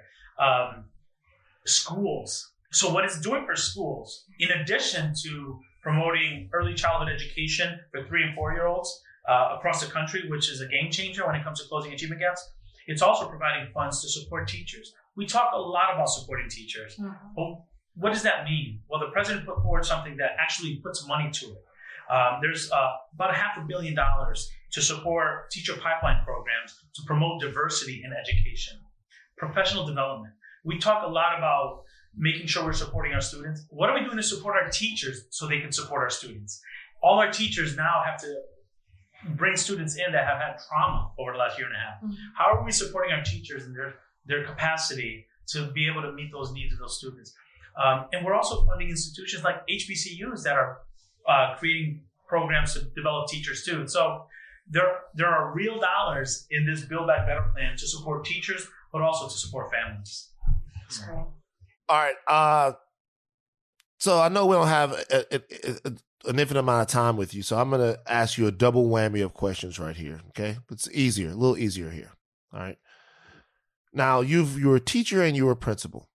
schools. So what it's doing for schools, in addition to promoting early childhood education for 3 and 4-year-olds across the country, which is a game changer when it comes to closing achievement gaps, it's also providing funds to support teachers. We talk a lot about supporting teachers. Mm-hmm. But what does that mean? Well, the president put forward something that actually puts money to it. There's about $500 million to support teacher pipeline programs to promote diversity in education, professional development. We talk a lot about making sure we're supporting our students. What are we doing to support our teachers so they can support our students? All our teachers now have to bring students in that have had trauma over the last year and a half. Mm-hmm. How are we supporting our teachers and their capacity to be able to meet those needs of those students? And we're also funding institutions like HBCUs that are creating programs to develop teachers too. So there are real dollars in this Build Back Better plan to support teachers, but also to support families. All right. So I know we don't have an infinite amount of time with you, so I'm going to ask you a double whammy of questions right here. Okay, it's easier, a little easier here. All right. Now you're a teacher and you're a principal.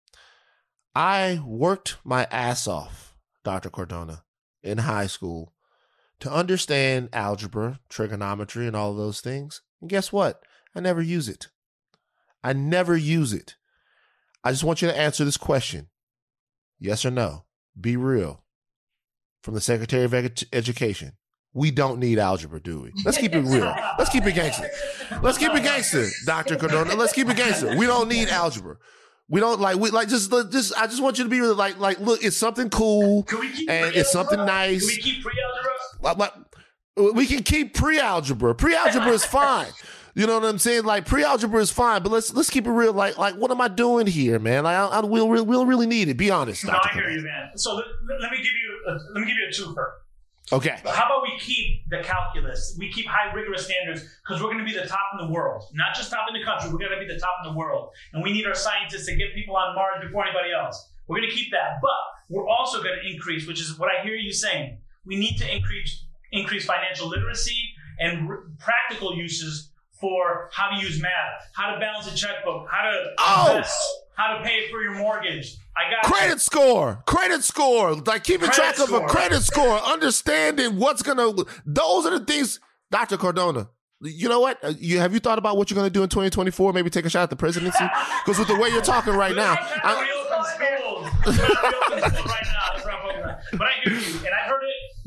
I worked my ass off, Dr. Cardona, in high school to understand algebra, trigonometry, and all of those things. And guess what? I never use it. I never use it. I just want you to answer this question. Yes or no? Be real. From the Secretary of Education. We don't need algebra, do we? Let's keep it real. Let's keep it gangster. Let's keep it gangster, Dr. Cardona. Let's keep it gangster. We don't need algebra. We don't just I just want you to be really like look, it's something cool and it's something nice. Can we keep pre-algebra? We can keep pre-algebra. Pre-algebra is fine. You know what I'm saying? Like pre-algebra is fine, but let's keep it real. Like what am I doing here, man? Like we'll really need it. Be honest. No, I hear you, man. So let me give you a twofer. Okay. But how about we keep the calculus? We keep high rigorous standards because we're going to be the top in the world. Not just top in the country. We're going to be the top in the world. And we need our scientists to get people on Mars before anybody else. We're going to keep that. But we're also going to increase, which is what I hear you saying. We need to increase financial literacy and practical uses for how to use math, how to balance a checkbook, how to invest, how to pay for your mortgage. I got credit score, like keeping track of a credit score, understanding what's those are the things, Dr. Cardona. You know what? Have you thought about what you're going to do in 2024? Maybe take a shot at the presidency? Because with the way you're talking right now. But I hear you, and I heard it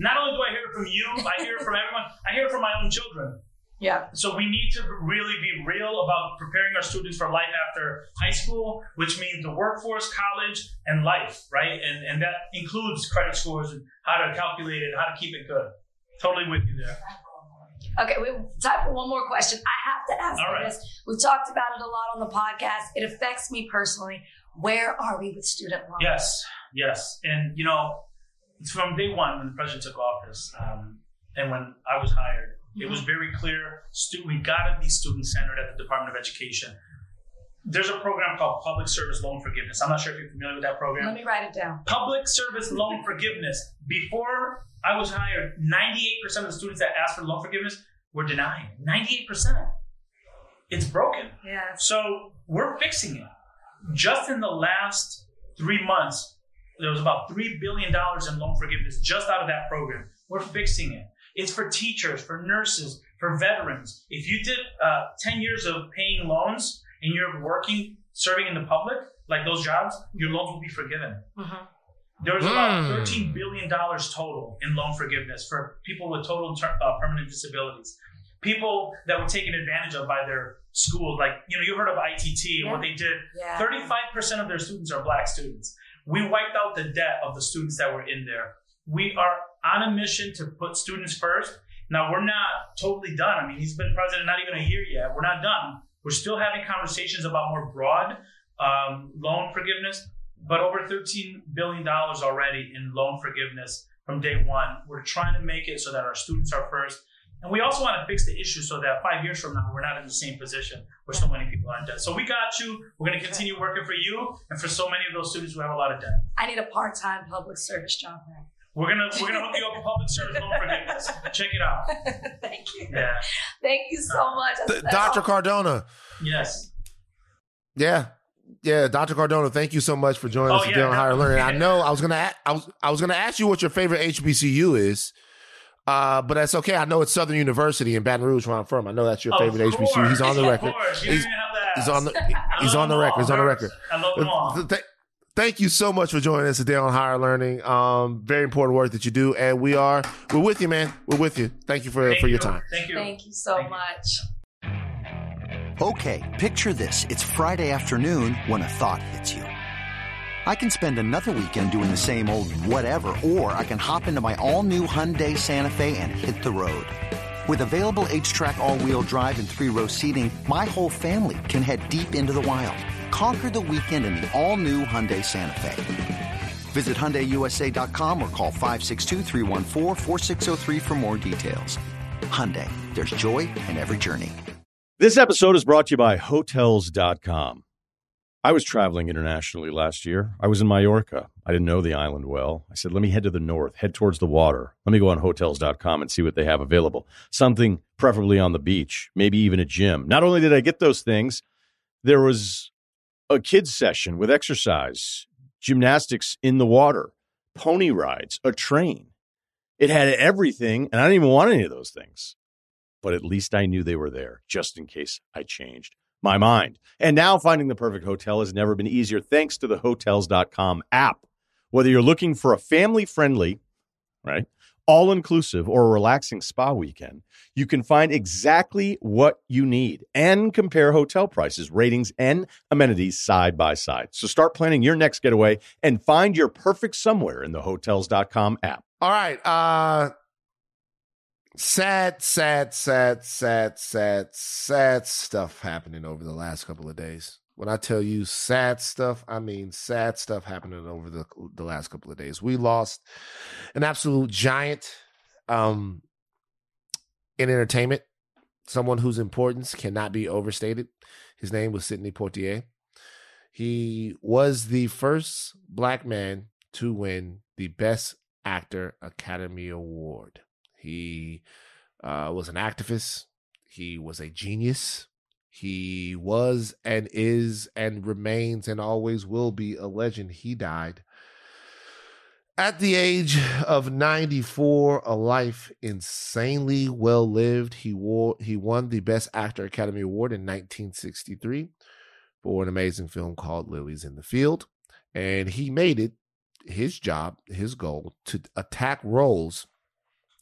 not only do I hear it from you, I hear it from everyone. I hear it from my own children. Yeah. So we need to really be real about preparing our students for life after high school, which means the workforce, college, and life, right? And that includes credit scores and how to calculate it, how to keep it good. Totally with you there. Okay, we have time for one more question. I have to ask you this. We've talked about it a lot on the podcast. It affects me personally. Where are we with student loans? Yes. And, from day one when the president took office and when I was hired, it was very clear we got to be student-centered at the Department of Education. There's a program called Public Service Loan Forgiveness. I'm not sure if you're familiar with that program. Let me write it down. Public Service Loan Forgiveness. Before I was hired, 98% of the students that asked for loan forgiveness were denied. 98%. It's broken. Yeah. So we're fixing it. Just in the last 3 months, there was about $3 billion in loan forgiveness just out of that program. We're fixing it. It's for teachers, for nurses, for veterans. If you did 10 years of paying loans and you're working, serving in the public, like those jobs, your loans will be forgiven. Mm-hmm. There was about $13 billion total in loan forgiveness for people with total permanent disabilities. People that were taken advantage of by their schools. Like, you heard of ITT and what they did. Yeah. 35% of their students are Black students. We wiped out the debt of the students that were in there. We are on a mission to put students first. Now, we're not totally done. I mean, he's been president not even a year yet. We're not done. We're still having conversations about more broad loan forgiveness, but over $13 billion already in loan forgiveness from day one. We're trying to make it so that our students are first. And we also want to fix the issue so that 5 years from now, we're not in the same position where so many people are in debt. So we got you. We're going to continue working for you and for so many of those students who have a lot of debt. I need a part-time public service job now. We're gonna hook you up with public service loan forgiveness. Check it out. Thank you. Yeah. Thank you so much. Dr. Cardona. Yes. Yeah, Dr. Cardona. Thank you so much for joining us today on Higher Learning. I know I was gonna ask you what your favorite HBCU is, but that's okay. I know it's Southern University in Baton Rouge, where I'm from. I know that's your favorite HBCU. He's on the record. He's on the record. I love them all. Thank you so much for joining us today on Higher Learning. Very important work that you do, and we're with you, man. We're with you. Thank you for your time. Thank you. Thank you so much. Okay, picture this. It's Friday afternoon when a thought hits you. I can spend another weekend doing the same old whatever, or I can hop into my all-new Hyundai Santa Fe and hit the road. With available H-Track all-wheel drive and 3-row seating, my whole family can head deep into the wild. Conquer the weekend in the all-new Hyundai Santa Fe. Visit HyundaiUSA.com or call 562-314-4603 for more details. Hyundai, there's joy in every journey. This episode is brought to you by Hotels.com. I was traveling internationally last year. I was in Mallorca. I didn't know the island well. I said, let me head to the north, head towards the water. Let me go on Hotels.com and see what they have available. Something preferably on the beach, maybe even a gym. Not only did I get those things, there was a kids session with exercise, gymnastics in the water, pony rides, a train. It had everything, and I didn't even want any of those things. But at least I knew they were there, just in case I changed my mind. And now finding the perfect hotel has never been easier thanks to the Hotels.com app. Whether you're looking for a family-friendly, right, all-inclusive or a relaxing spa weekend, you can find exactly what you need and compare hotel prices, ratings, and amenities side by side. So start planning your next getaway and find your perfect somewhere in the Hotels.com app. All right. Sad stuff happening over the last couple of days. When I tell you sad stuff, I mean sad stuff happening over the last couple of days. We lost an absolute giant in entertainment, someone whose importance cannot be overstated. His name was Sidney Poitier. He was the first Black man to win the Best Actor Academy Award. He was an activist. He was a genius. He was and is and remains and always will be a legend. He died at the age of 94, a life insanely well lived. He won the Best Actor Academy Award in 1963 for an amazing film called Lilies in the Field. And he made it his job, his goal, to attack roles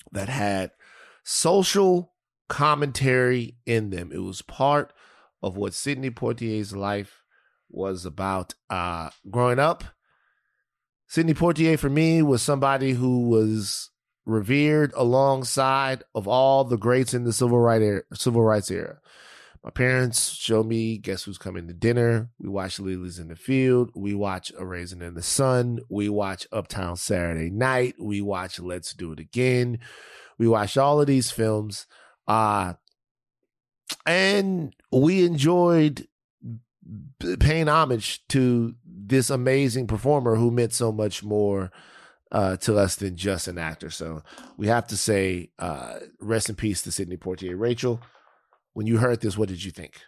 that had social commentary in them. It was part of what Sidney Poitier's life was about. Growing up, Sidney Poitier for me was somebody who was revered alongside of all the greats in the civil rights era. My parents showed me Guess Who's Coming to Dinner. We watched Lilies in the Field. We watched A Raisin in the Sun. We watched Uptown Saturday Night. We watched Let's Do It Again. We watched all of these films. And we enjoyed paying homage to this amazing performer who meant so much more to us than just an actor. So we have to say rest in peace to Sidney Poitier. Rachel, when you heard this, what did you think?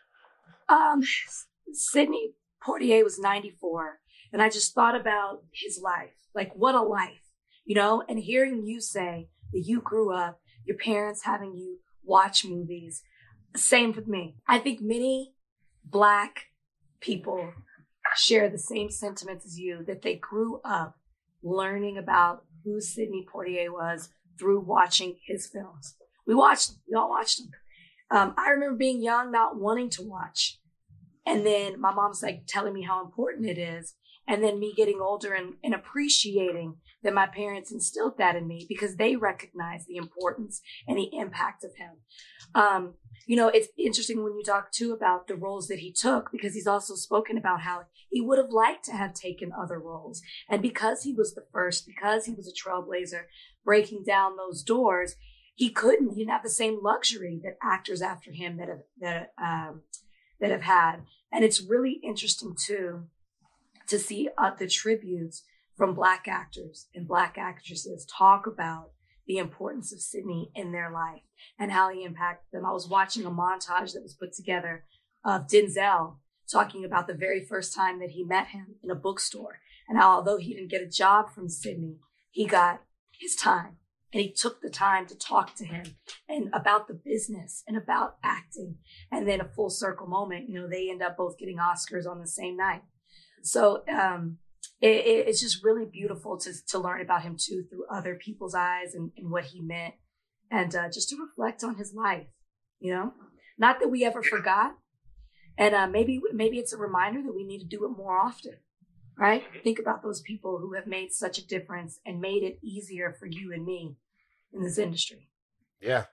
Sidney Poitier was 94, and I just thought about his life. Like, what a life, you know? And hearing you say that you grew up, your parents having you watch movies, same with me. I think many Black people share the same sentiments as you, that they grew up learning about who Sidney Poitier was through watching his films. We all watched them. I remember being young, not wanting to watch. And then my mom's like telling me how important it is. And then me getting older and appreciating that my parents instilled that in me because they recognized the importance and the impact of him. You know, it's interesting when you talk too about the roles that he took, because he's also spoken about how he would have liked to have taken other roles. And because he was the first, because he was a trailblazer, breaking down those doors, he didn't have the same luxury that actors after him that have had. And it's really interesting too to see the tributes from Black actors and Black actresses talk about the importance of Sidney in their life and how he impacted them. I was watching a montage that was put together of Denzel talking about the very first time that he met him in a bookstore, and how although he didn't get a job from Sidney, he got his time. And he took the time to talk to him and about the business and about acting. And then a full circle moment, you know, they end up both getting Oscars on the same night. So it's just really beautiful to learn about him too through other people's eyes and what he meant. And just to reflect on his life, you know, not that we ever forgot. And maybe it's a reminder that we need to do it more often. Right? Think about those people who have made such a difference and made it easier for you and me in this industry. Yeah.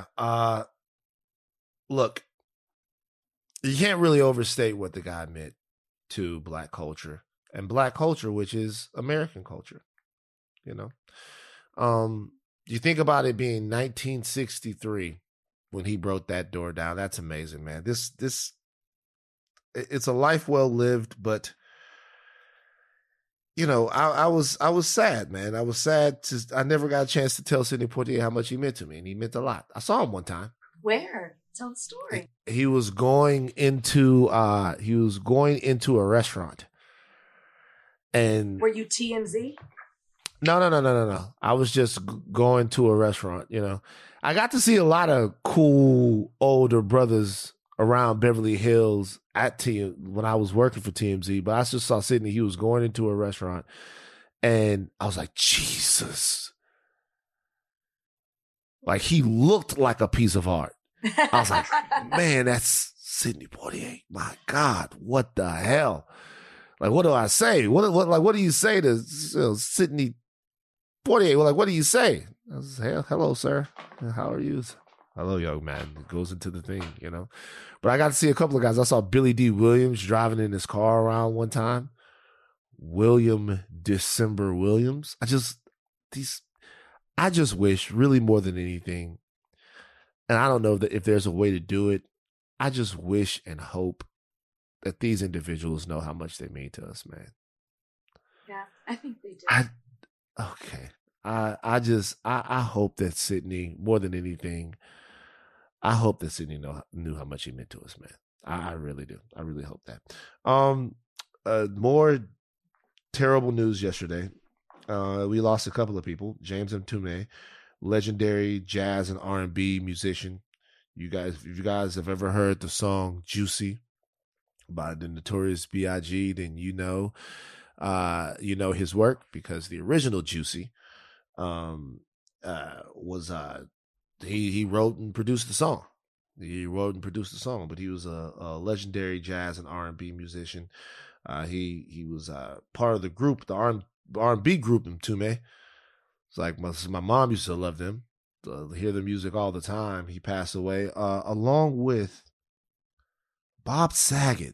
Look, you can't really overstate what the guy meant to Black culture, and Black culture, which is American culture. You know, you think about it being 1963 when he broke that door down. That's amazing, man. It's a life well lived, but you know, I was sad, man. I was sad. I never got a chance to tell Sidney Poitier how much he meant to me, and he meant a lot. I saw him one time. Where? Tell the story. He was going into a restaurant, and were you TMZ? No. I was just going to a restaurant. You know, I got to see a lot of cool older brothers around Beverly Hills when I was working for TMZ, but I just saw Sidney. He was going into a restaurant, and I was like, Jesus. Like, he looked like a piece of art. I was like, man, that's Sidney Poitier. My God, what the hell? Like, what do I say? What do you say to Sidney Poitier? Well, like, what do you say? I was, hello, sir. How are you? Hello, young man. It goes into the thing, you know. But I got to see a couple of guys. I saw Billy D. Williams driving in his car around one time. William December Williams. I just wish, really more than anything, and I don't know if there's a way to do it, I just wish and hope that these individuals know how much they mean to us, man. Yeah, I think they do. Okay. I hope that Sidney, more than anything, I hope that Sidney knew how much he meant to us, man. I really do. I really hope that. More terrible news yesterday. We lost a couple of people. James Mtume, legendary jazz and R&B musician. If you guys have ever heard the song Juicy by the Notorious B.I.G., then you know his work, because the original Juicy he wrote and produced the song. But he was a legendary jazz and R&B musician. He was part of the group, the R&B group Mtume. It's like my mom used to love them, hear the music all the time. He passed away along with Bob Saget,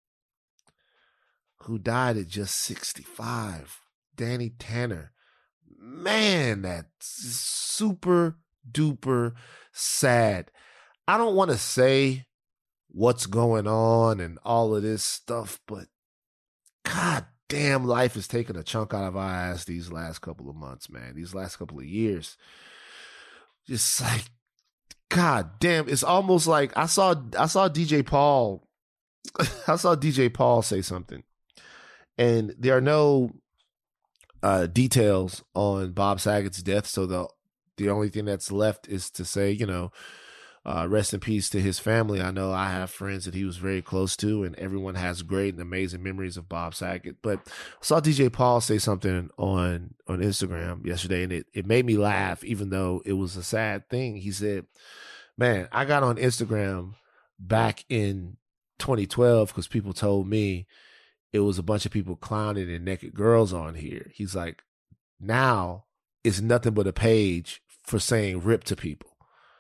who died at just 65. Danny Tanner. Man, that's super duper sad. I don't want to say what's going on and all of this stuff, but God damn, life has taken a chunk out of our ass these last couple of months, man. These last couple of years. Just like, God damn, it's almost like I saw DJ Paul. I saw DJ Paul say something. And there are no details on Bob Saget's death, so the only thing that's left is to say, rest in peace to his family. I know I have friends that he was very close to, and everyone has great and amazing memories of Bob Saget. But I saw DJ Paul say something on Instagram yesterday, and it made me laugh, even though it was a sad thing. He said, man, I got on Instagram back in 2012 because people told me it was a bunch of people clowning and naked girls on here. He's like, now it's nothing but a page for saying rip to people.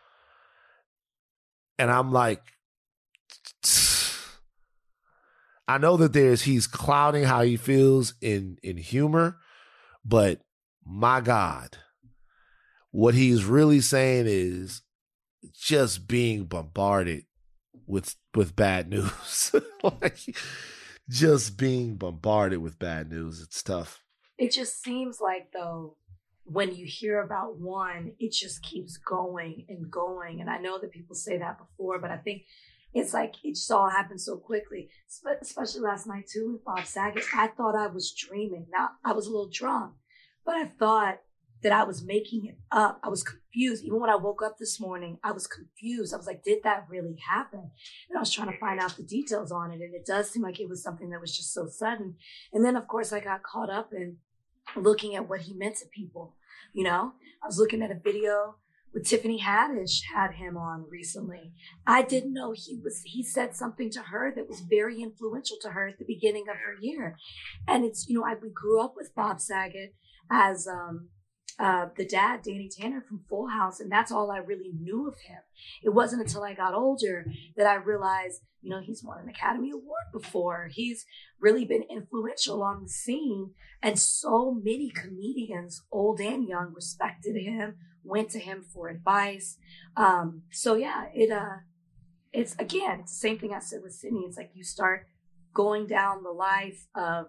And I'm like, I know that he's clouding how he feels in humor, but my God, what he's really saying is just being bombarded with bad news. Like, just being bombarded with bad news. It's tough. It just seems like, though, when you hear about one, it just keeps going and going. And I know that people say that before, but I think it's like it just all happened so quickly, especially last night, too, with Bob Saget. I thought I was dreaming. Now, I was a little drunk, but I thought that I was making it up. I was confused. Even when I woke up this morning, I was confused. I was like, did that really happen? And I was trying to find out the details on it. And it does seem like it was something that was just so sudden. And then, of course, I got caught up in looking at what he meant to people. I was looking at a video with Tiffany Haddish had him on recently. I didn't know he said something to her that was very influential to her at the beginning of her year. And it's, we grew up with Bob Saget as, the dad, Danny Tanner from Full House, and that's all I really knew of him. It wasn't until I got older that I realized, he's won an Academy Award before. He's really been influential on the scene, and so many comedians, old and young, respected him, went to him for advice. So yeah, it's the same thing I said with Sydney. It's like you start going down the life of,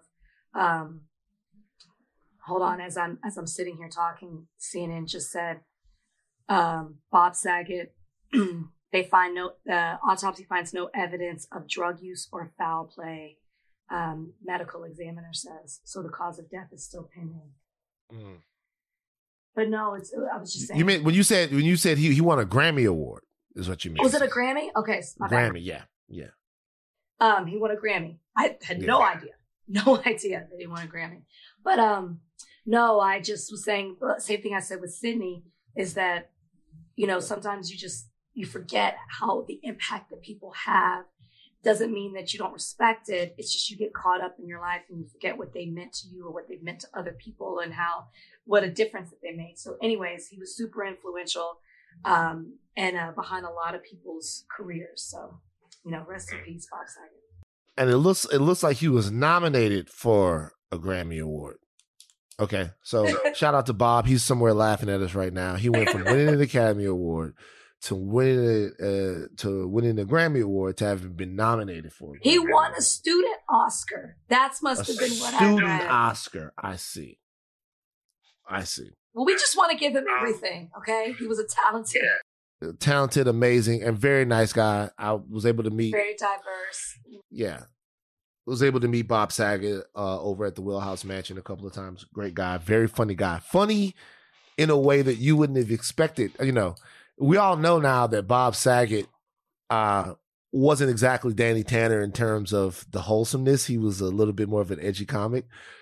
hold on, as I'm sitting here talking, CNN just said, Bob Saget, the autopsy finds no evidence of drug use or foul play. Medical examiner says, so the cause of death is still pending. Mm. But no, I was just saying. You mean when you said he won a Grammy Award is what you mean? Was it a Grammy? Okay, my bad. Grammy, yeah. He won a Grammy. I had no idea that he won a Grammy. But no, I just was saying the same thing I said with Sydney is that, sometimes you forget how the impact that people have. Doesn't mean that you don't respect it. It's just you get caught up in your life and you forget what they meant to you or what they meant to other people and what a difference that they made. So anyways, he was super influential and behind a lot of people's careers. So, rest in peace, Bob Saget. And it looks like he was nominated for a Grammy Award. Okay, so shout out to Bob. He's somewhere laughing at us right now. He went from winning an Academy Award to winning the Grammy Award to having been nominated for it. He won a student Oscar. That must have been what I read. Student Oscar. I see. Well, we just want to give him everything, okay? He was a talented, amazing, and very nice guy. I was able to meet. Very diverse. Yeah. Was able to meet Bob Saget over at the Wheelhouse Mansion a couple of times. Great guy. Very funny guy. Funny in a way that you wouldn't have expected. We all know now that Bob Saget wasn't exactly Danny Tanner in terms of the wholesomeness. He was a little bit more of an edgy comic.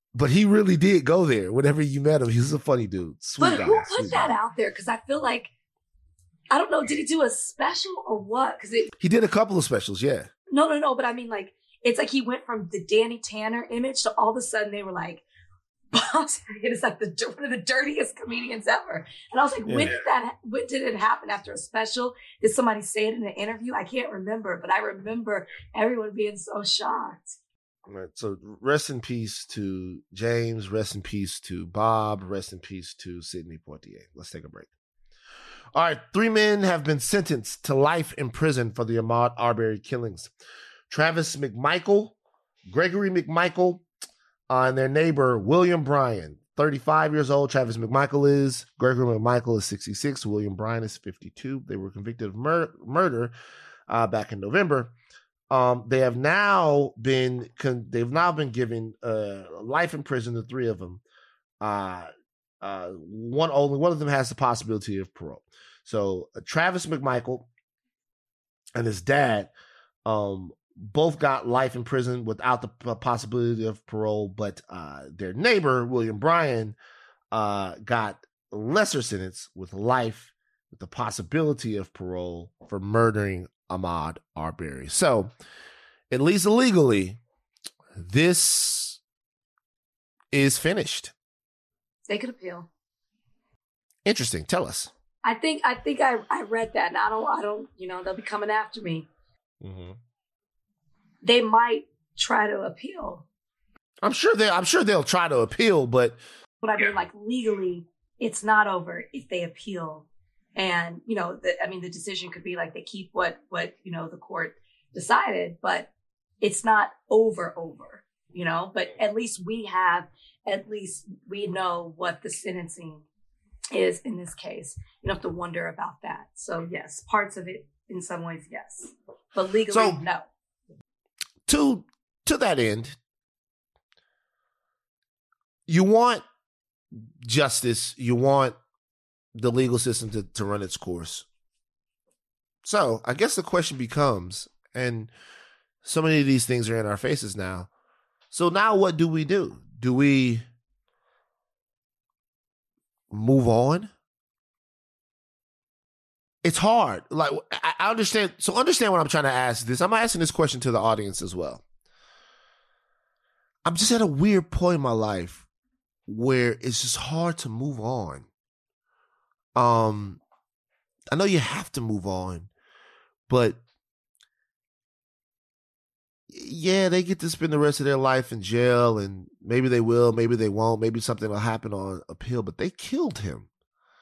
But he really did go there. Whenever you met him, he was a funny dude. Sweet But guy. who Sweet put that guy. out there? Because I feel like, I don't know, did he do a special or what? Because He did a couple of specials, yeah. no, but I mean, like, it's like he went from the Danny Tanner image to all of a sudden they were like, Bob's is like one of the dirtiest comedians ever. And I was like, when did it happen? After a special? Did somebody say it in an interview? I can't remember, but I remember everyone being so shocked. All right, so rest in peace to James. Rest in peace to Bob. Rest in peace to Sidney Poitier. Let's take a break. All right, 3 men have been sentenced to life in prison for the Ahmaud Arbery killings. Travis McMichael, Gregory McMichael, and their neighbor, William Bryan. 35 years old, Travis McMichael is. Gregory McMichael is 66. William Bryan is 52. They were convicted of murder back in November. They have now been given life in prison. The 3 of them. Only one of them has the possibility of parole. So Travis McMichael and his dad, both got life in prison without the possibility of parole, but their neighbor, William Bryan, got a lesser sentence with life with the possibility of parole for murdering Ahmaud Arbery. So, at least illegally, this is finished. They could appeal. Interesting. Tell us. I think I read that, and I don't, they'll be coming after me. Mm-hmm. They might try to appeal. I'm sure they'll try to appeal, but I mean, like, legally, it's not over if they appeal. And, the decision could be like they keep what the court decided, but it's not over, but at least we know what the sentencing is in this case. You don't have to wonder about that. So yes, parts of it in some ways, yes, but legally, no. To that end, you want justice, you want the legal system to run its course. So I guess the question becomes, and so many of these things are in our faces now. So now what do we do? Do we move on? It's hard. Like, I understand. So understand what I'm trying to ask this. I'm asking this question to the audience as well. I'm just at a weird point in my life where it's just hard to move on. I know you have to move on, but yeah, they get to spend the rest of their life in jail, and maybe they will, maybe they won't, maybe something will happen on appeal, but they killed him.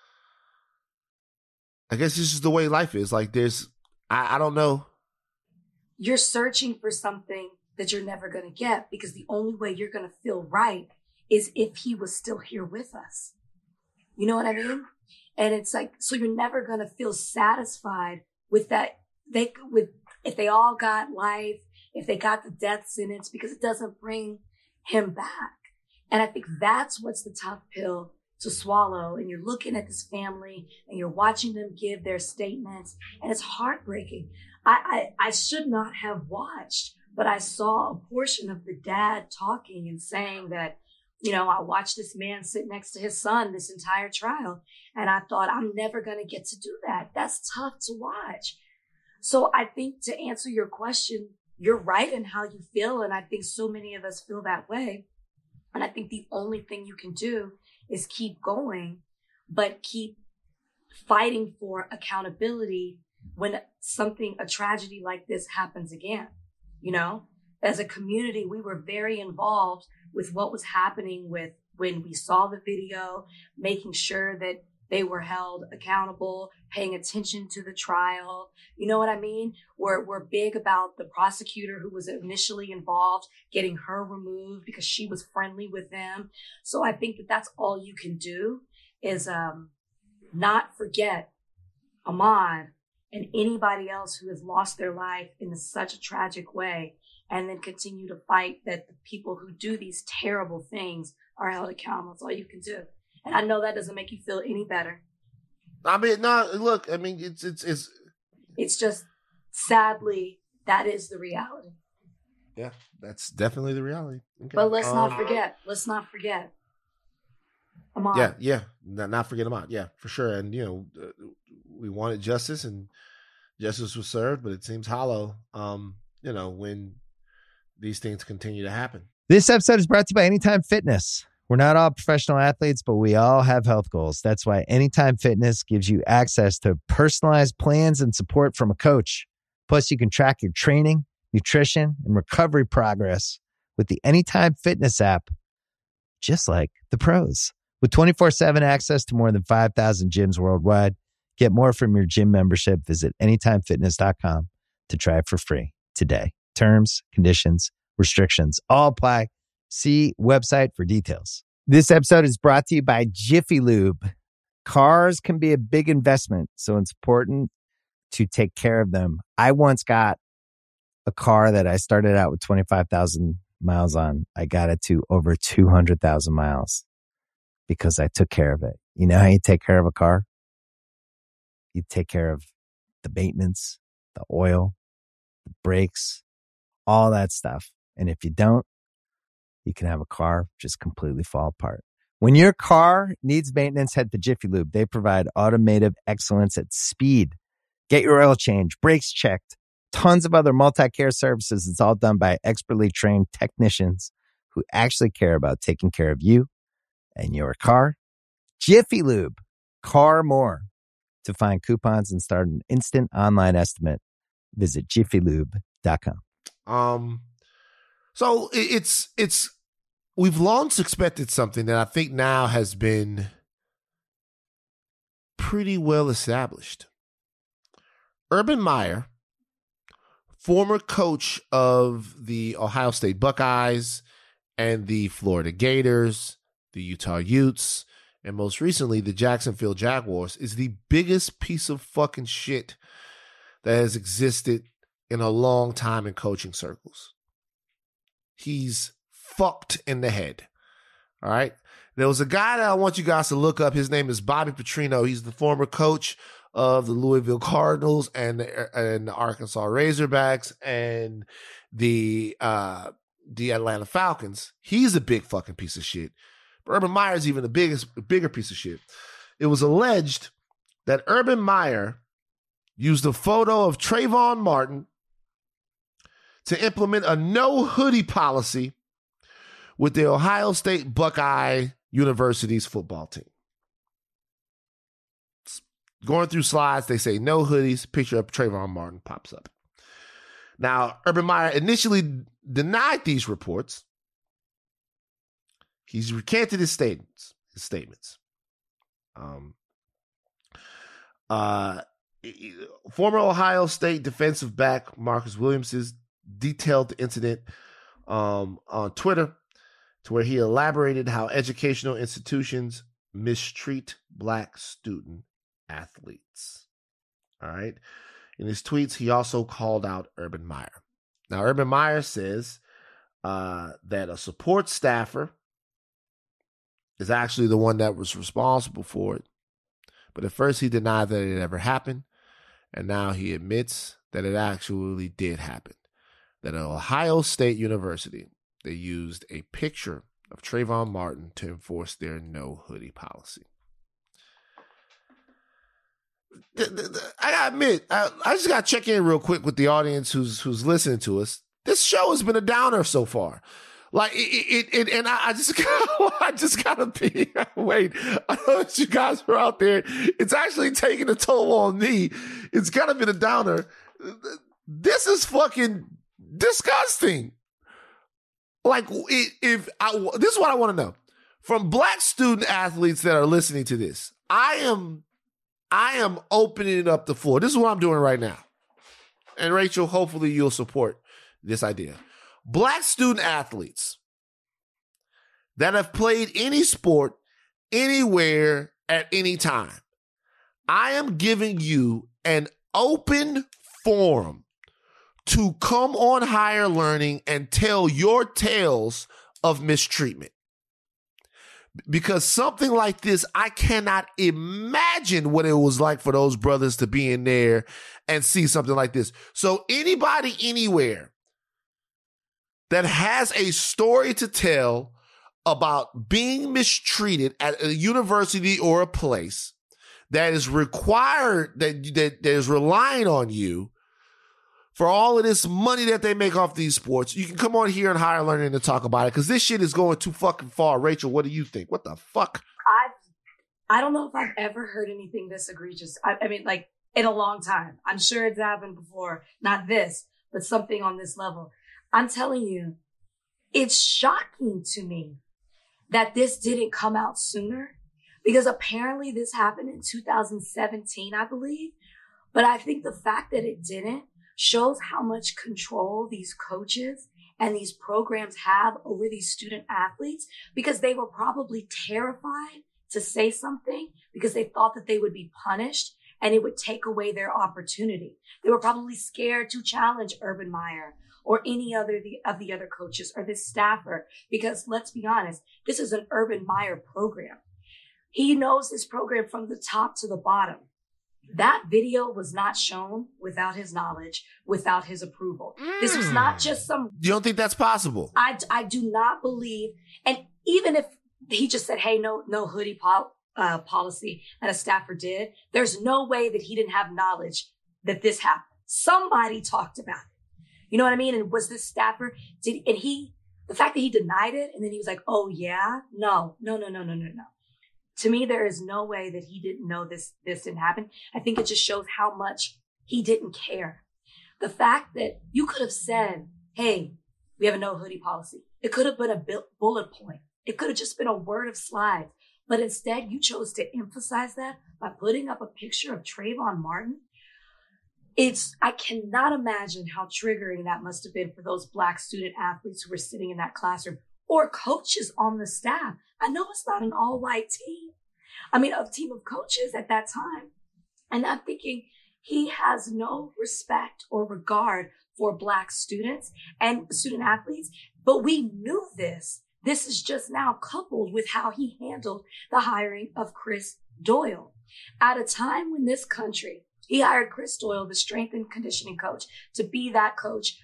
I guess this is the way life is. Like, I don't know. You're searching for something that you're never going to get, because the only way you're going to feel right is if he was still here with us. You know what I mean? And it's like, so you're never going to feel satisfied with that. If they all got life, if they got the death sentence, because it doesn't bring him back. And I think that's what's the tough pill to swallow. And you're looking at this family and you're watching them give their statements, and it's heartbreaking. I should not have watched, but I saw a portion of the dad talking and saying that, I watched this man sit next to his son this entire trial, and I thought, I'm never going to get to do that. That's tough to watch. So I think, to answer your question, you're right in how you feel. And I think so many of us feel that way. And I think the only thing you can do is keep going, but keep fighting for accountability when a tragedy like this happens again. As a community, we were very involved with what was happening with when we saw the video, making sure that they were held accountable, paying attention to the trial. You know what I mean? We're big about the prosecutor who was initially involved, getting her removed because she was friendly with them. So I think that that's all you can do is not forget Ahmaud and anybody else who has lost their life in such a tragic way, and then continue to fight that the people who do these terrible things are held accountable. That's all you can do. And I know that doesn't make you feel any better. I mean, no, look, I mean, it's just, sadly, that is the reality. Yeah, that's definitely the reality. Okay. But let's not forget. Ahmaud. Yeah. Not forget Ahmaud. Yeah, for sure. And, we wanted justice, and justice was served, but it seems hollow, when these things continue to happen. This episode is brought to you by Anytime Fitness. We're not all professional athletes, but we all have health goals. That's why Anytime Fitness gives you access to personalized plans and support from a coach. Plus, you can track your training, nutrition, and recovery progress with the Anytime Fitness app, just like the pros. With 24/7 access to more than 5,000 gyms worldwide, get more from your gym membership. Visit anytimefitness.com to try it for free today. Terms, conditions, restrictions all apply. See website for details. This episode is brought to you by Jiffy Lube. Cars can be a big investment, so it's important to take care of them. I once got a car that I started out with 25,000 miles on. I got it to over 200,000 miles because I took care of it. You know how you take care of a car? You take care of the maintenance, the oil, the brakes, all that stuff. And if you don't, you can have a car just completely fall apart. When your car needs maintenance, head to Jiffy Lube. They provide automotive excellence at speed. Get your oil change, brakes checked, tons of other multi-care services. It's all done by expertly trained technicians who actually care about taking care of you and your car. Jiffy Lube, car more. To find coupons and start an instant online estimate, visit jiffylube.com. So it's we've long suspected something that I think now has been pretty well established. Urban Meyer, former coach of the Ohio State Buckeyes and the Florida Gators, the Utah Utes, and most recently the Jacksonville Jaguars, is the biggest piece of fucking shit that has existed in a long time in coaching circles. He's fucked in the head. All right. There was a guy that I want you guys to look up. His name is Bobby Petrino. He's the former coach of the Louisville Cardinals and the Arkansas Razorbacks and the Atlanta Falcons. He's a big fucking piece of shit. But Urban Meyer is even a bigger piece of shit. It was alleged that Urban Meyer used a photo of Trayvon Martin to implement a no hoodie policy with the Ohio State Buckeye University's football team. Going through slides, they say no hoodies, picture of Trayvon Martin pops up. Now, Urban Meyer initially denied these reports. He's recanted his statements. Former Ohio State defensive back Marcus Williams has detailed the incident on Twitter, to where he elaborated how educational institutions mistreat black student athletes. All right. In his tweets, he also called out Urban Meyer. Now, Urban Meyer says that a support staffer is actually the one that was responsible for it. But at first he denied that it ever happened. And now he admits that it actually did happen. That at Ohio State University, they used a picture of Trayvon Martin to enforce their no hoodie policy. I gotta admit, I just gotta check in real quick with the audience who's listening to us. This show has been a downer so far. Like and I just gotta be. Wait, I know that you guys are out there. It's actually taking a toll on me. It's gotta be a downer. This is fucking disgusting. Like, this is what I want to know from black student athletes that are listening to this. I am opening up the floor. This is what I'm doing right now. And Rachel, hopefully you'll support this idea. Black student athletes that have played any sport, anywhere, at any time. I am giving you an open forum to come on Higher Learning and tell your tales of mistreatment. Because something like this, I cannot imagine what it was like for those brothers to be in there and see something like this. So anybody, anywhere that has a story to tell about being mistreated at a university or a place that is required, that is relying on you for all of this money that they make off these sports, you can come on here and Higher Learning to talk about it, because this shit is going too fucking far. Rachel, what do you think? What the fuck? I don't know if I've ever heard anything this egregious. I mean, like, in a long time. I'm sure it's happened before. Not this, but something on this level. I'm telling you, it's shocking to me that this didn't come out sooner, because apparently this happened in 2017, I believe. But I think the fact that it didn't shows how much control these coaches and these programs have over these student athletes, because they were probably terrified to say something because they thought that they would be punished and it would take away their opportunity. They were probably scared to challenge Urban Meyer or any other of the other coaches or this staffer, because let's be honest, this is an Urban Meyer program. He knows this program from the top to the bottom. That video was not shown without his knowledge, without his approval. This was not just some... You don't think that's possible? I do not believe, and even if he just said, hey, no hoodie policy, and a staffer did, there's no way that he didn't have knowledge that this happened. Somebody talked about it. You know what I mean? And was this staffer, the fact that he denied it and then he was like, oh yeah, no. To me, there is no way that he didn't know this didn't happen. I think it just shows how much he didn't care. The fact that you could have said, hey, we have a no hoodie policy. It could have been a bullet point. It could have just been a word of slides. But instead, you chose to emphasize that by putting up a picture of Trayvon Martin. I cannot imagine how triggering that must have been for those Black student athletes who were sitting in that classroom, or coaches on the staff. I know it's not an all-white team. I mean, a team of coaches at that time. And I'm thinking he has no respect or regard for Black students and student athletes. But we knew this. This is just now coupled with how he handled the hiring of Chris Doyle. At a time when this country, he hired Chris Doyle, the strength and conditioning coach, to be that coach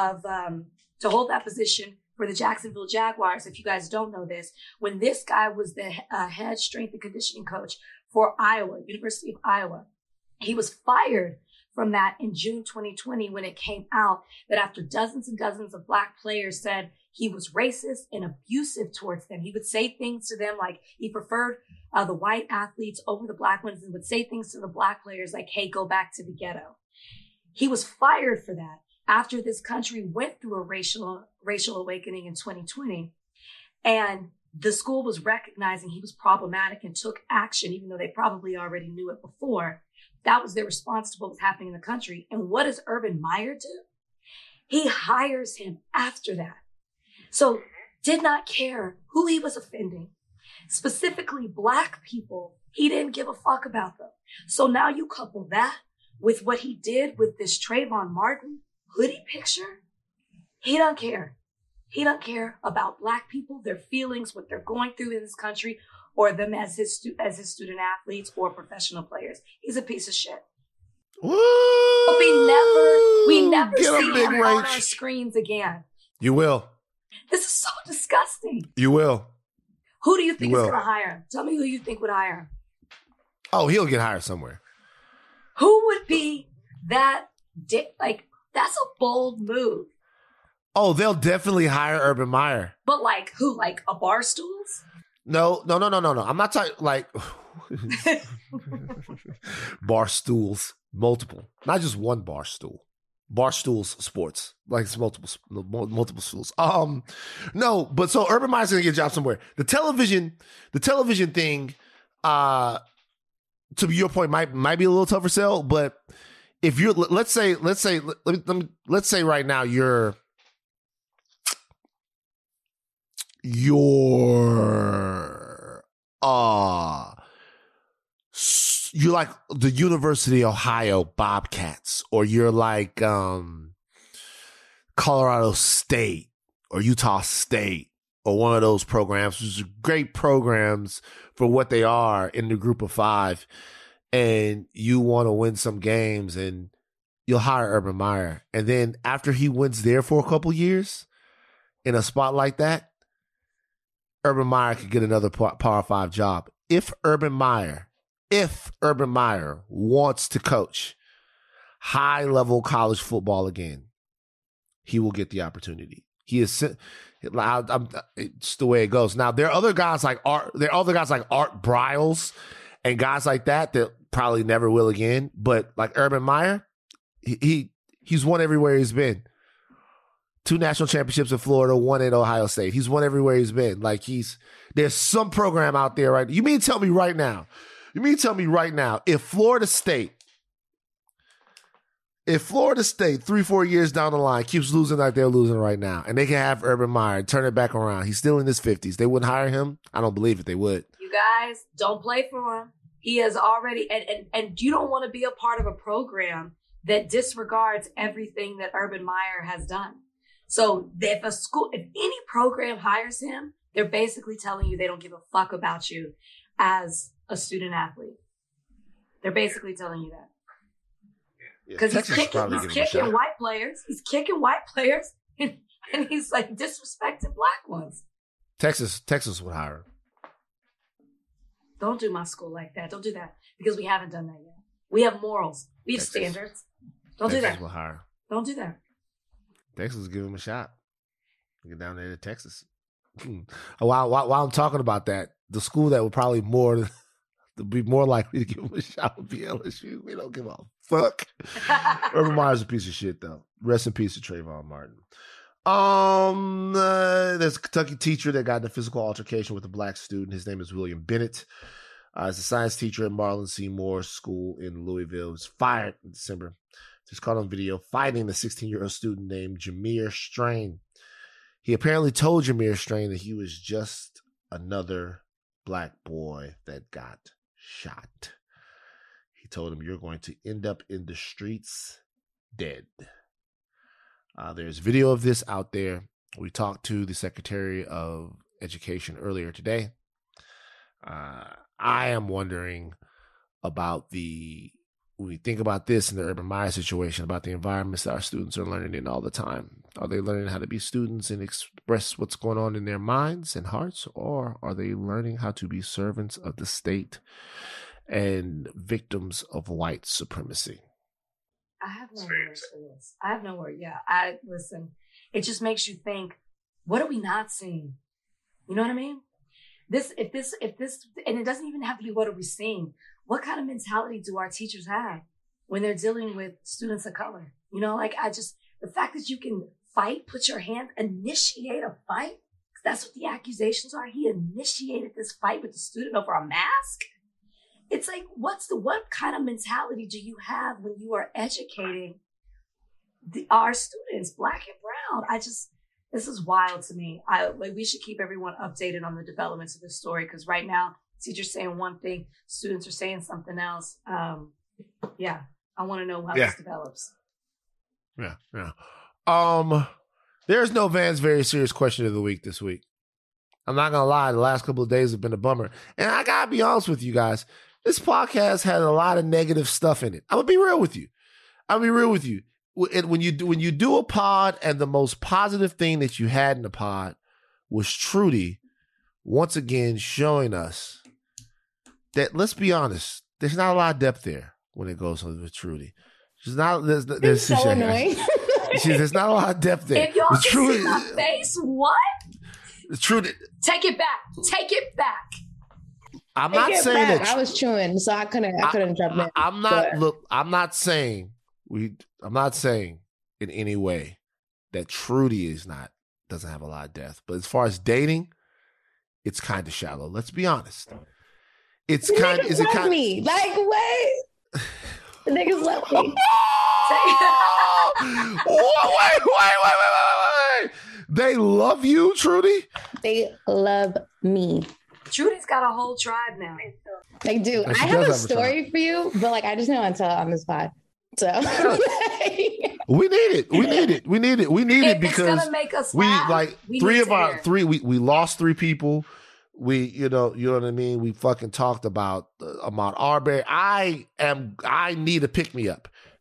to hold that position for the Jacksonville Jaguars. If you guys don't know this, when this guy was the head strength and conditioning coach for Iowa, University of Iowa, he was fired from that in June 2020 when it came out that after dozens and dozens of Black players said he was racist and abusive towards them. He would say things to them like he preferred the white athletes over the Black ones, and would say things to the Black players like, hey, go back to the ghetto. He was fired for that after this country went through a racial awakening in 2020. And the school was recognizing he was problematic and took action, even though they probably already knew it before. That was their response to what was happening in the country. And what does Urban Meyer do? He hires him after that. So did not care who he was offending. Specifically Black people, he didn't give a fuck about them. So now you couple that with what he did with this Trayvon Martin hoodie picture. He don't care. He don't care about Black people, their feelings, what they're going through in this country, or them as his student athletes or professional players. He's a piece of shit. Woo! But we never Get see Big him on Rach. our screens again. You will. This is so disgusting. You will. Who do you think You is will. going to hire him? Tell me who you think would hire him. Oh, he'll get hired somewhere. Who would be that? That's a bold move. Oh, they'll definitely hire Urban Meyer. But like who? Like a Barstools? No. I'm not talking like bar stools, multiple, not just one bar stool. Barstools Sports, like it's multiple stools. No, but so Urban Meyer's gonna get a job somewhere. The television thing, to your point, might be a little tougher sell. But if you're, let's say right now you're like the University of Ohio Bobcats, or you're like Colorado State or Utah State, or one of those programs, which are great programs for what they are in the group of five, and you want to win some games, and you'll hire Urban Meyer. And then after he wins there for a couple years, in a spot like that, Urban Meyer could get another Power 5 job. If Urban Meyer wants to coach high-level college football again, he will get the opportunity. He is. It's the way it goes. Now there are other guys like Art Briles and guys like that probably never will again. But like Urban Meyer, he's won everywhere he's been. 2 national championships in Florida, 1 at Ohio State. He's won everywhere he's been. Like there's some program out there, right? You mean to tell me right now, if Florida State 3-4 years down the line keeps losing like they're losing right now, and they can have Urban Meyer turn it back around, he's still in his 50s, they wouldn't hire him? I don't believe it. They would. You guys, don't play for him. He has already, and you don't want to be a part of a program that disregards everything that Urban Meyer has done. So if any program hires him, they're basically telling you they don't give a fuck about you as a student athlete. They're basically telling you that. Because he's kicking white players. He's kicking white players, and he's like disrespecting black ones. Texas would hire him. Don't do my school like that. Don't do that, because we haven't done that yet. We have morals. We have standards. Don't do that. Texas will hire him. Don't do that. Texas will give him a shot. Get down there to Texas. While I'm talking about that, the school that would probably be more likely to give him a shot would be LSU. We don't give a fuck. Urban Meyer's a piece of shit, though. Rest in peace to Trayvon Martin. There's a Kentucky teacher that got in a physical altercation with a black student. His name is William Bennett. He's a science teacher at Marlon C. Moore School in Louisville. He was fired in December. Just caught on video fighting the 16-year-old student named Jameer Strain. He apparently told Jameer Strain that he was just another black boy that got shot. He told him, "You're going to end up in the streets dead." There's video of this out there. We talked to the Secretary of Education earlier today. I am wondering about when we think about this in the Urban Meyer situation, about the environments that our students are learning in all the time. Are they learning how to be students and express what's going on in their minds and hearts, or are they learning how to be servants of the state and victims of white supremacy? I have no words for this. I have no word. Yeah, listen. It just makes you think, what are we not seeing? You know what I mean? If this, and it doesn't even have to be what are we seeing. What kind of mentality do our teachers have when they're dealing with students of color? You know, like the fact that you can fight, put your hand, initiate a fight. That's what the accusations are. He initiated this fight with the student over a mask. It's like, what kind of mentality do you have when you are educating our students, black and brown? This is wild to me. We should keep everyone updated on the developments of this story, because right now, teachers saying one thing, students are saying something else. I want to know how this develops. Yeah. There's no Van's Very Serious Question of the Week this week. I'm not going to lie, the last couple of days have been a bummer. And I got to be honest with you guys. This podcast had a lot of negative stuff in it. I'm going to be real with you. When you do a pod and the most positive thing that you had in the pod was Trudy once again showing us that, let's be honest, there's not a lot of depth there when it goes on with Trudy. There's not a lot of depth there. If y'all see my face, what? Trudy, take it back. I'm not saying that I was chewing, so I couldn't jump in. I'm not saying in any way that Trudy doesn't have a lot of depth. But as far as dating, it's kind of shallow. Let's be honest. It's kind of, is it kind of me? Like, what? The niggas love me. Wait. They love you, Trudy? They love me. Trudy's got a whole tribe now. They do. I have a story for you, but I just don't want to tell it on this pod. So we need it because it's gonna make us we laugh. we lost 3 people. You know what I mean? We fucking talked about Ahmaud Arbery. I need a pick me up.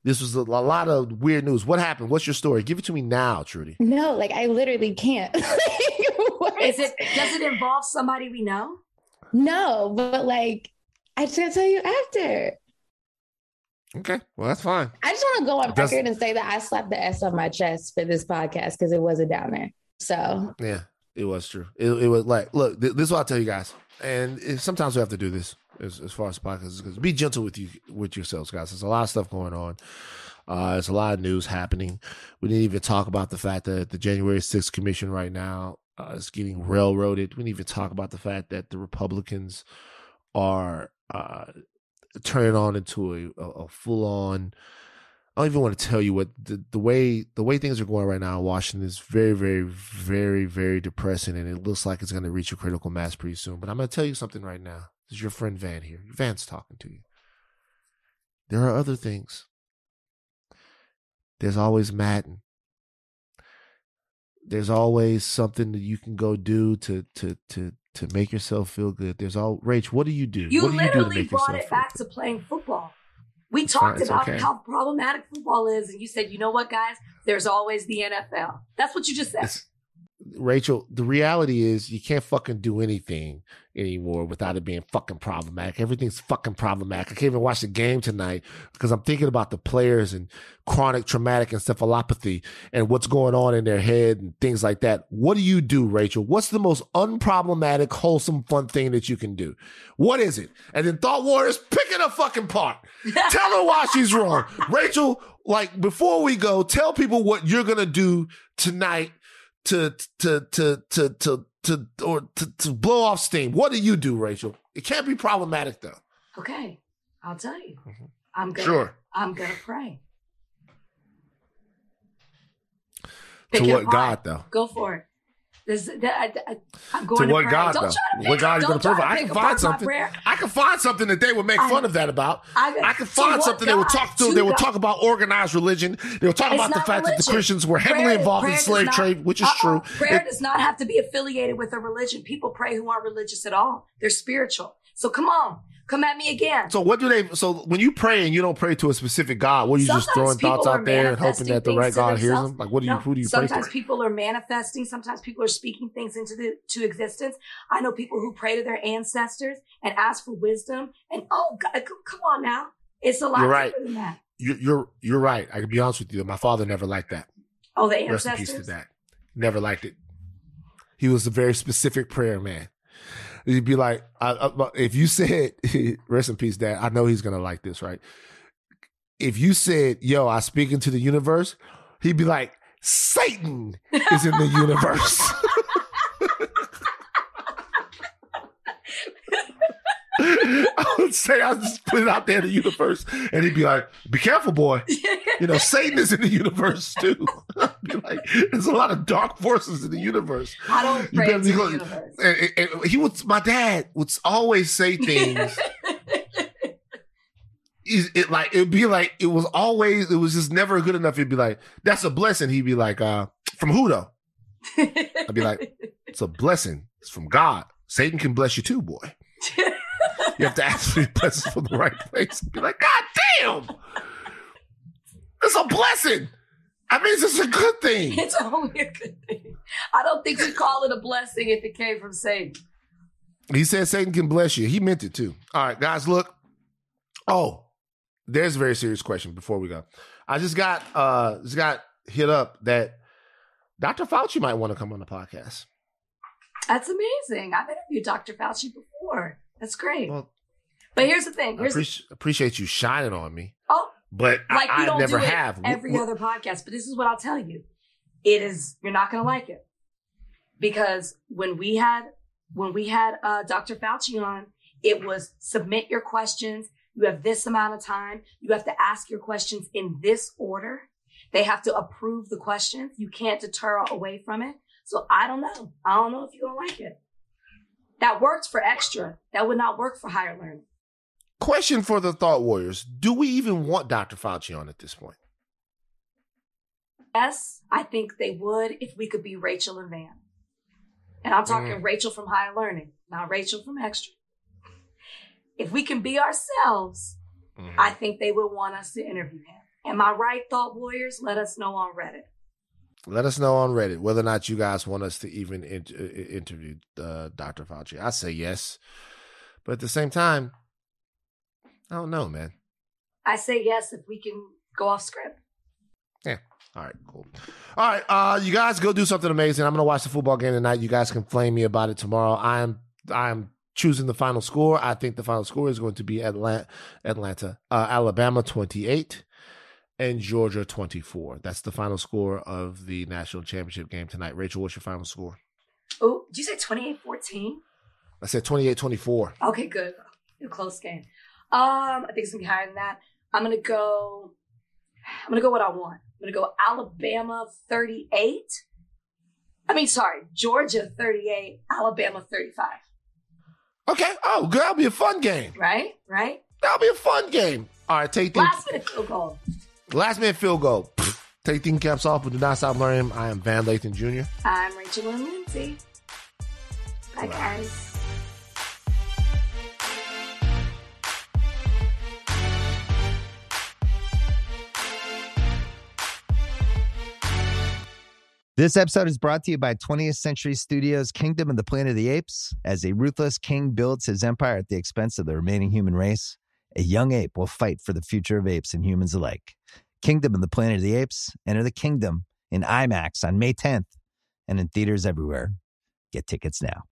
This was a lot of weird news. What happened? What's your story? Give it to me now, Trudy. No, like I literally can't. Does it involve somebody we know? No, but like I just gotta tell you after. Okay, well that's fine. I just want to go on record and say that I slapped the S on my chest for this podcast because it wasn't down there. So yeah, it was true. It was like, look, this is what I'll tell you guys, and sometimes we have to do this as far as podcasts is concerned. Be gentle with yourselves, guys. There's a lot of stuff going on. There's a lot of news happening. We didn't even talk about the fact that the January 6th commission right now is getting railroaded. We didn't even talk about the fact that the Republicans are turning on into a full on. I don't even want to tell you what the way things are going right now in Washington is very, very, very, very depressing, and it looks like it's going to reach a critical mass pretty soon. But I'm going to tell you something right now. This is your friend Van here. Van's talking to you. There are other things. There's always Madden. There's always something that you can go do to make yourself feel good. There's Rach, what do you do? You what do you do to literally make brought yourself it back feel to playing football. We talked about how problematic football is, and you said, you know what, guys? There's always the NFL. That's what you just said. Rachel, the reality is you can't fucking do anything anymore without it being fucking problematic. Everything's fucking problematic. I can't even watch the game tonight because I'm thinking about the players and chronic traumatic encephalopathy and what's going on in their head and things like that. What do you do, Rachel? What's the most unproblematic, wholesome, fun thing that you can do? What is it? And then Thought Warriors, pick it up fucking apart. Tell her why she's wrong. Rachel, like, before we go, tell people what you're going to do tonight to blow off steam. What do you do, Rachel? It can't be problematic though. Okay, I'll tell you. Mm-hmm. I'm gonna pray. To what God though? Go for it. I'm going to what pray. God don't though? What God are you going to pray for? I can find something. I can find something that they would make fun of that about. I can find something they would talk to. They would talk about organized religion. They would talk about the fact that the Christians were heavily involved in slave trade, which is true. Prayer does not have to be affiliated with a religion. People pray who aren't religious at all. They're spiritual. So come on. Come at me again. So so when you pray and you don't pray to a specific God, what are you just throwing thoughts out there and hoping that the right God hears them? Like who do you pray to? Sometimes people are manifesting. Sometimes people are speaking things into existence. I know people who pray to their ancestors and ask for wisdom. And oh God, come on now. It's a lot deeper than that. You're right. I can be honest with you. My father never liked that. Oh, the ancestors? Rest in peace to that. Never liked it. He was a very specific prayer man. He'd be like, if you said, rest in peace, Dad, I know he's going to like this, right? If you said, yo, I speak into the universe, he'd be like, Satan is in the universe. I would say, I just put it out there in the universe. And he'd be like, be careful, boy. You know, Satan is in the universe too. I'd be like, there's a lot of dark forces in the universe. I don't pray to the universe. And my dad would always say things. It'd be like, it was just never good enough. It'd be like, that's a blessing. He'd be like, from who though? I'd be like, it's a blessing. It's from God. Satan can bless you too, boy. You have to ask for your blessings from the right place. Be like, God damn! It's a blessing. I mean, it's a good thing. It's only a good thing. I don't think we call it a blessing if it came from Satan. He said Satan can bless you. He meant it too. All right, guys, look. Oh, there's a very serious question before we go. I just got hit up that Dr. Fauci might want to come on the podcast. That's amazing. I've interviewed Dr. Fauci before. That's great. Well, but here's the thing. Appreciate you shining on me. Oh, but like I never have every other podcast. But this is what I'll tell you. You're not going to like it, because when we had Dr. Fauci on, it was submit your questions. You have this amount of time. You have to ask your questions in this order. They have to approve the questions. You can't deter away from it. So I don't know. I don't know if you're going to like it. That worked for extra. That would not work for higher learning. Question for the Thought Warriors. Do we even want Dr. Fauci on at this point? Yes, I think they would if we could be Rachel and Van. And I'm talking Rachel from higher learning, not Rachel from extra. If we can be ourselves, I think they would want us to interview him. Am I right, Thought Warriors? Let us know on Reddit. Let us know on Reddit whether or not you guys want us to even interview Dr. Fauci. I say yes. But at the same time, I don't know, man. I say yes if we can go off script. Yeah. All right, cool. All right, you guys go do something amazing. I'm going to watch the football game tonight. You guys can flame me about it tomorrow. I'm choosing the final score. I think the final score is going to be Alabama 28 and Georgia 24. That's the final score of the national championship game tonight. Rachel, what's your final score? Oh, did you say 28-14? I said 28-24. Okay, good. A close game. I think it's gonna be higher than that. I'm gonna go what I want. I'm gonna go Alabama 38. Georgia 38, Alabama 35. Okay. Oh, good. That'll be a fun game. Right? That'll be a fun game. All right, take things. Last minute field goal. Take thinking caps off, but do not stop learning. I am Van Lathan Jr. I'm Rachel and Lindsay. Bye, guys. This episode is brought to you by 20th Century Studios' Kingdom of the Planet of the Apes. As a ruthless king builds his empire at the expense of the remaining human race, a young ape will fight for the future of apes and humans alike. Kingdom of the Planet of the Apes. Enter the kingdom in IMAX on May 10th and in theaters everywhere. Get tickets now.